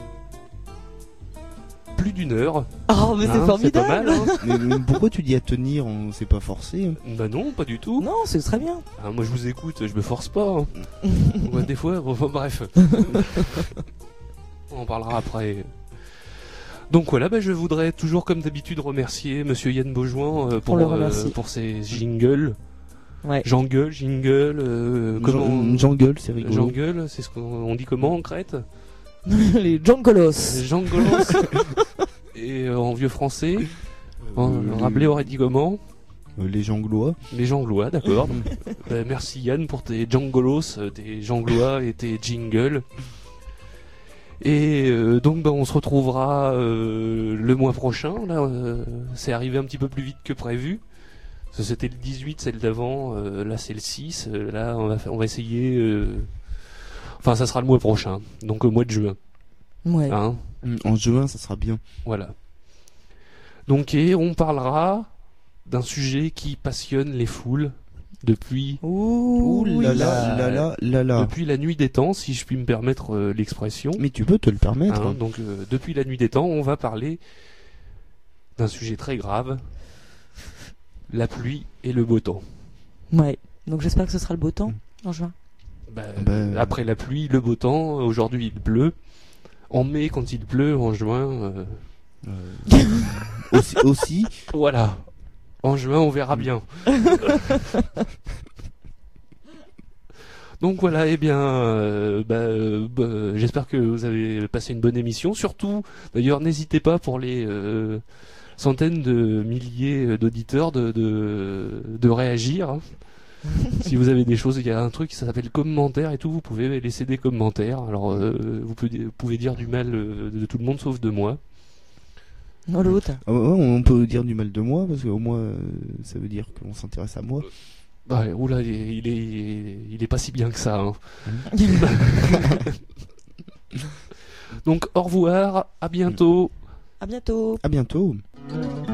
plus d'une heure. Oh, mais Hein, c'est formidable. pas mal. Hein. mais, mais pourquoi tu dis à tenir? On s'est pas forcé. Hein. Bah non, pas du tout. Non, c'est très bien. Ah, moi je vous écoute, je me force pas. Hein. Ouais, des fois, bon, bref. On en parlera après. Donc voilà, bah, je voudrais toujours comme d'habitude remercier Monsieur Yann Beaujoin euh, pour, On le euh, remercie. pour ses jingles. Ouais. J'engueule, jingle, euh, comment J'en- J'engueule, c'est rigolo. J'engueule, c'est ce qu'on on dit comment en Crète? Les Jongolos. J'engueule. Et euh, en vieux français, en Euh, Rabelais aurait dit comment? euh, les janglois. Les janglois, d'accord. Bah, merci Yann pour tes jangolos, euh, tes janglois et tes jingles. Et euh, donc bah, on se retrouvera euh, le mois prochain. Là, euh, c'est arrivé un petit peu plus vite que prévu. Parce que c'était le dix-huit, celle d'avant. euh, là, c'est le six. euh, là, on va, fa- on va essayer. euh, Enfin, ça sera le mois prochain. Donc au mois de juin. Ouais. Hein, En juin, ça sera bien. voilà. Donc et on parlera d'un sujet qui passionne les foules depuis Ouh, Ouh là oui. là là là là là. depuis la nuit des temps, si je puis me permettre euh, l'expression. Mais tu peux te le permettre. Hein, donc euh, depuis la nuit des temps, on va parler d'un sujet très grave, la pluie et le beau temps. Ouais. Donc j'espère que ce sera le beau temps Mm. en juin. Bah, Bah, après la pluie, le beau temps, aujourd'hui il pleut. En mai quand il pleut, en juin, euh, euh, aussi, aussi, voilà. En juin on verra bien. Donc voilà, eh bien, euh, bah, euh, bah, j'espère que vous avez passé une bonne émission. Surtout, d'ailleurs, n'hésitez pas pour les euh, centaines de milliers d'auditeurs de, de, de réagir. Hein. Si vous avez des choses, il y a un truc qui s'appelle commentaire et tout, vous pouvez laisser des commentaires. Alors, euh, vous, pouvez, vous pouvez dire du mal euh, de tout le monde sauf de moi. Non, l'autre. ah ouais, on peut dire du mal de moi parce qu'au moins euh, ça veut dire qu'on s'intéresse à moi. Bah, oula, il est, il est, il est pas si bien que ça. Hein. Donc, au revoir, à bientôt. À bientôt. À bientôt. Mmh.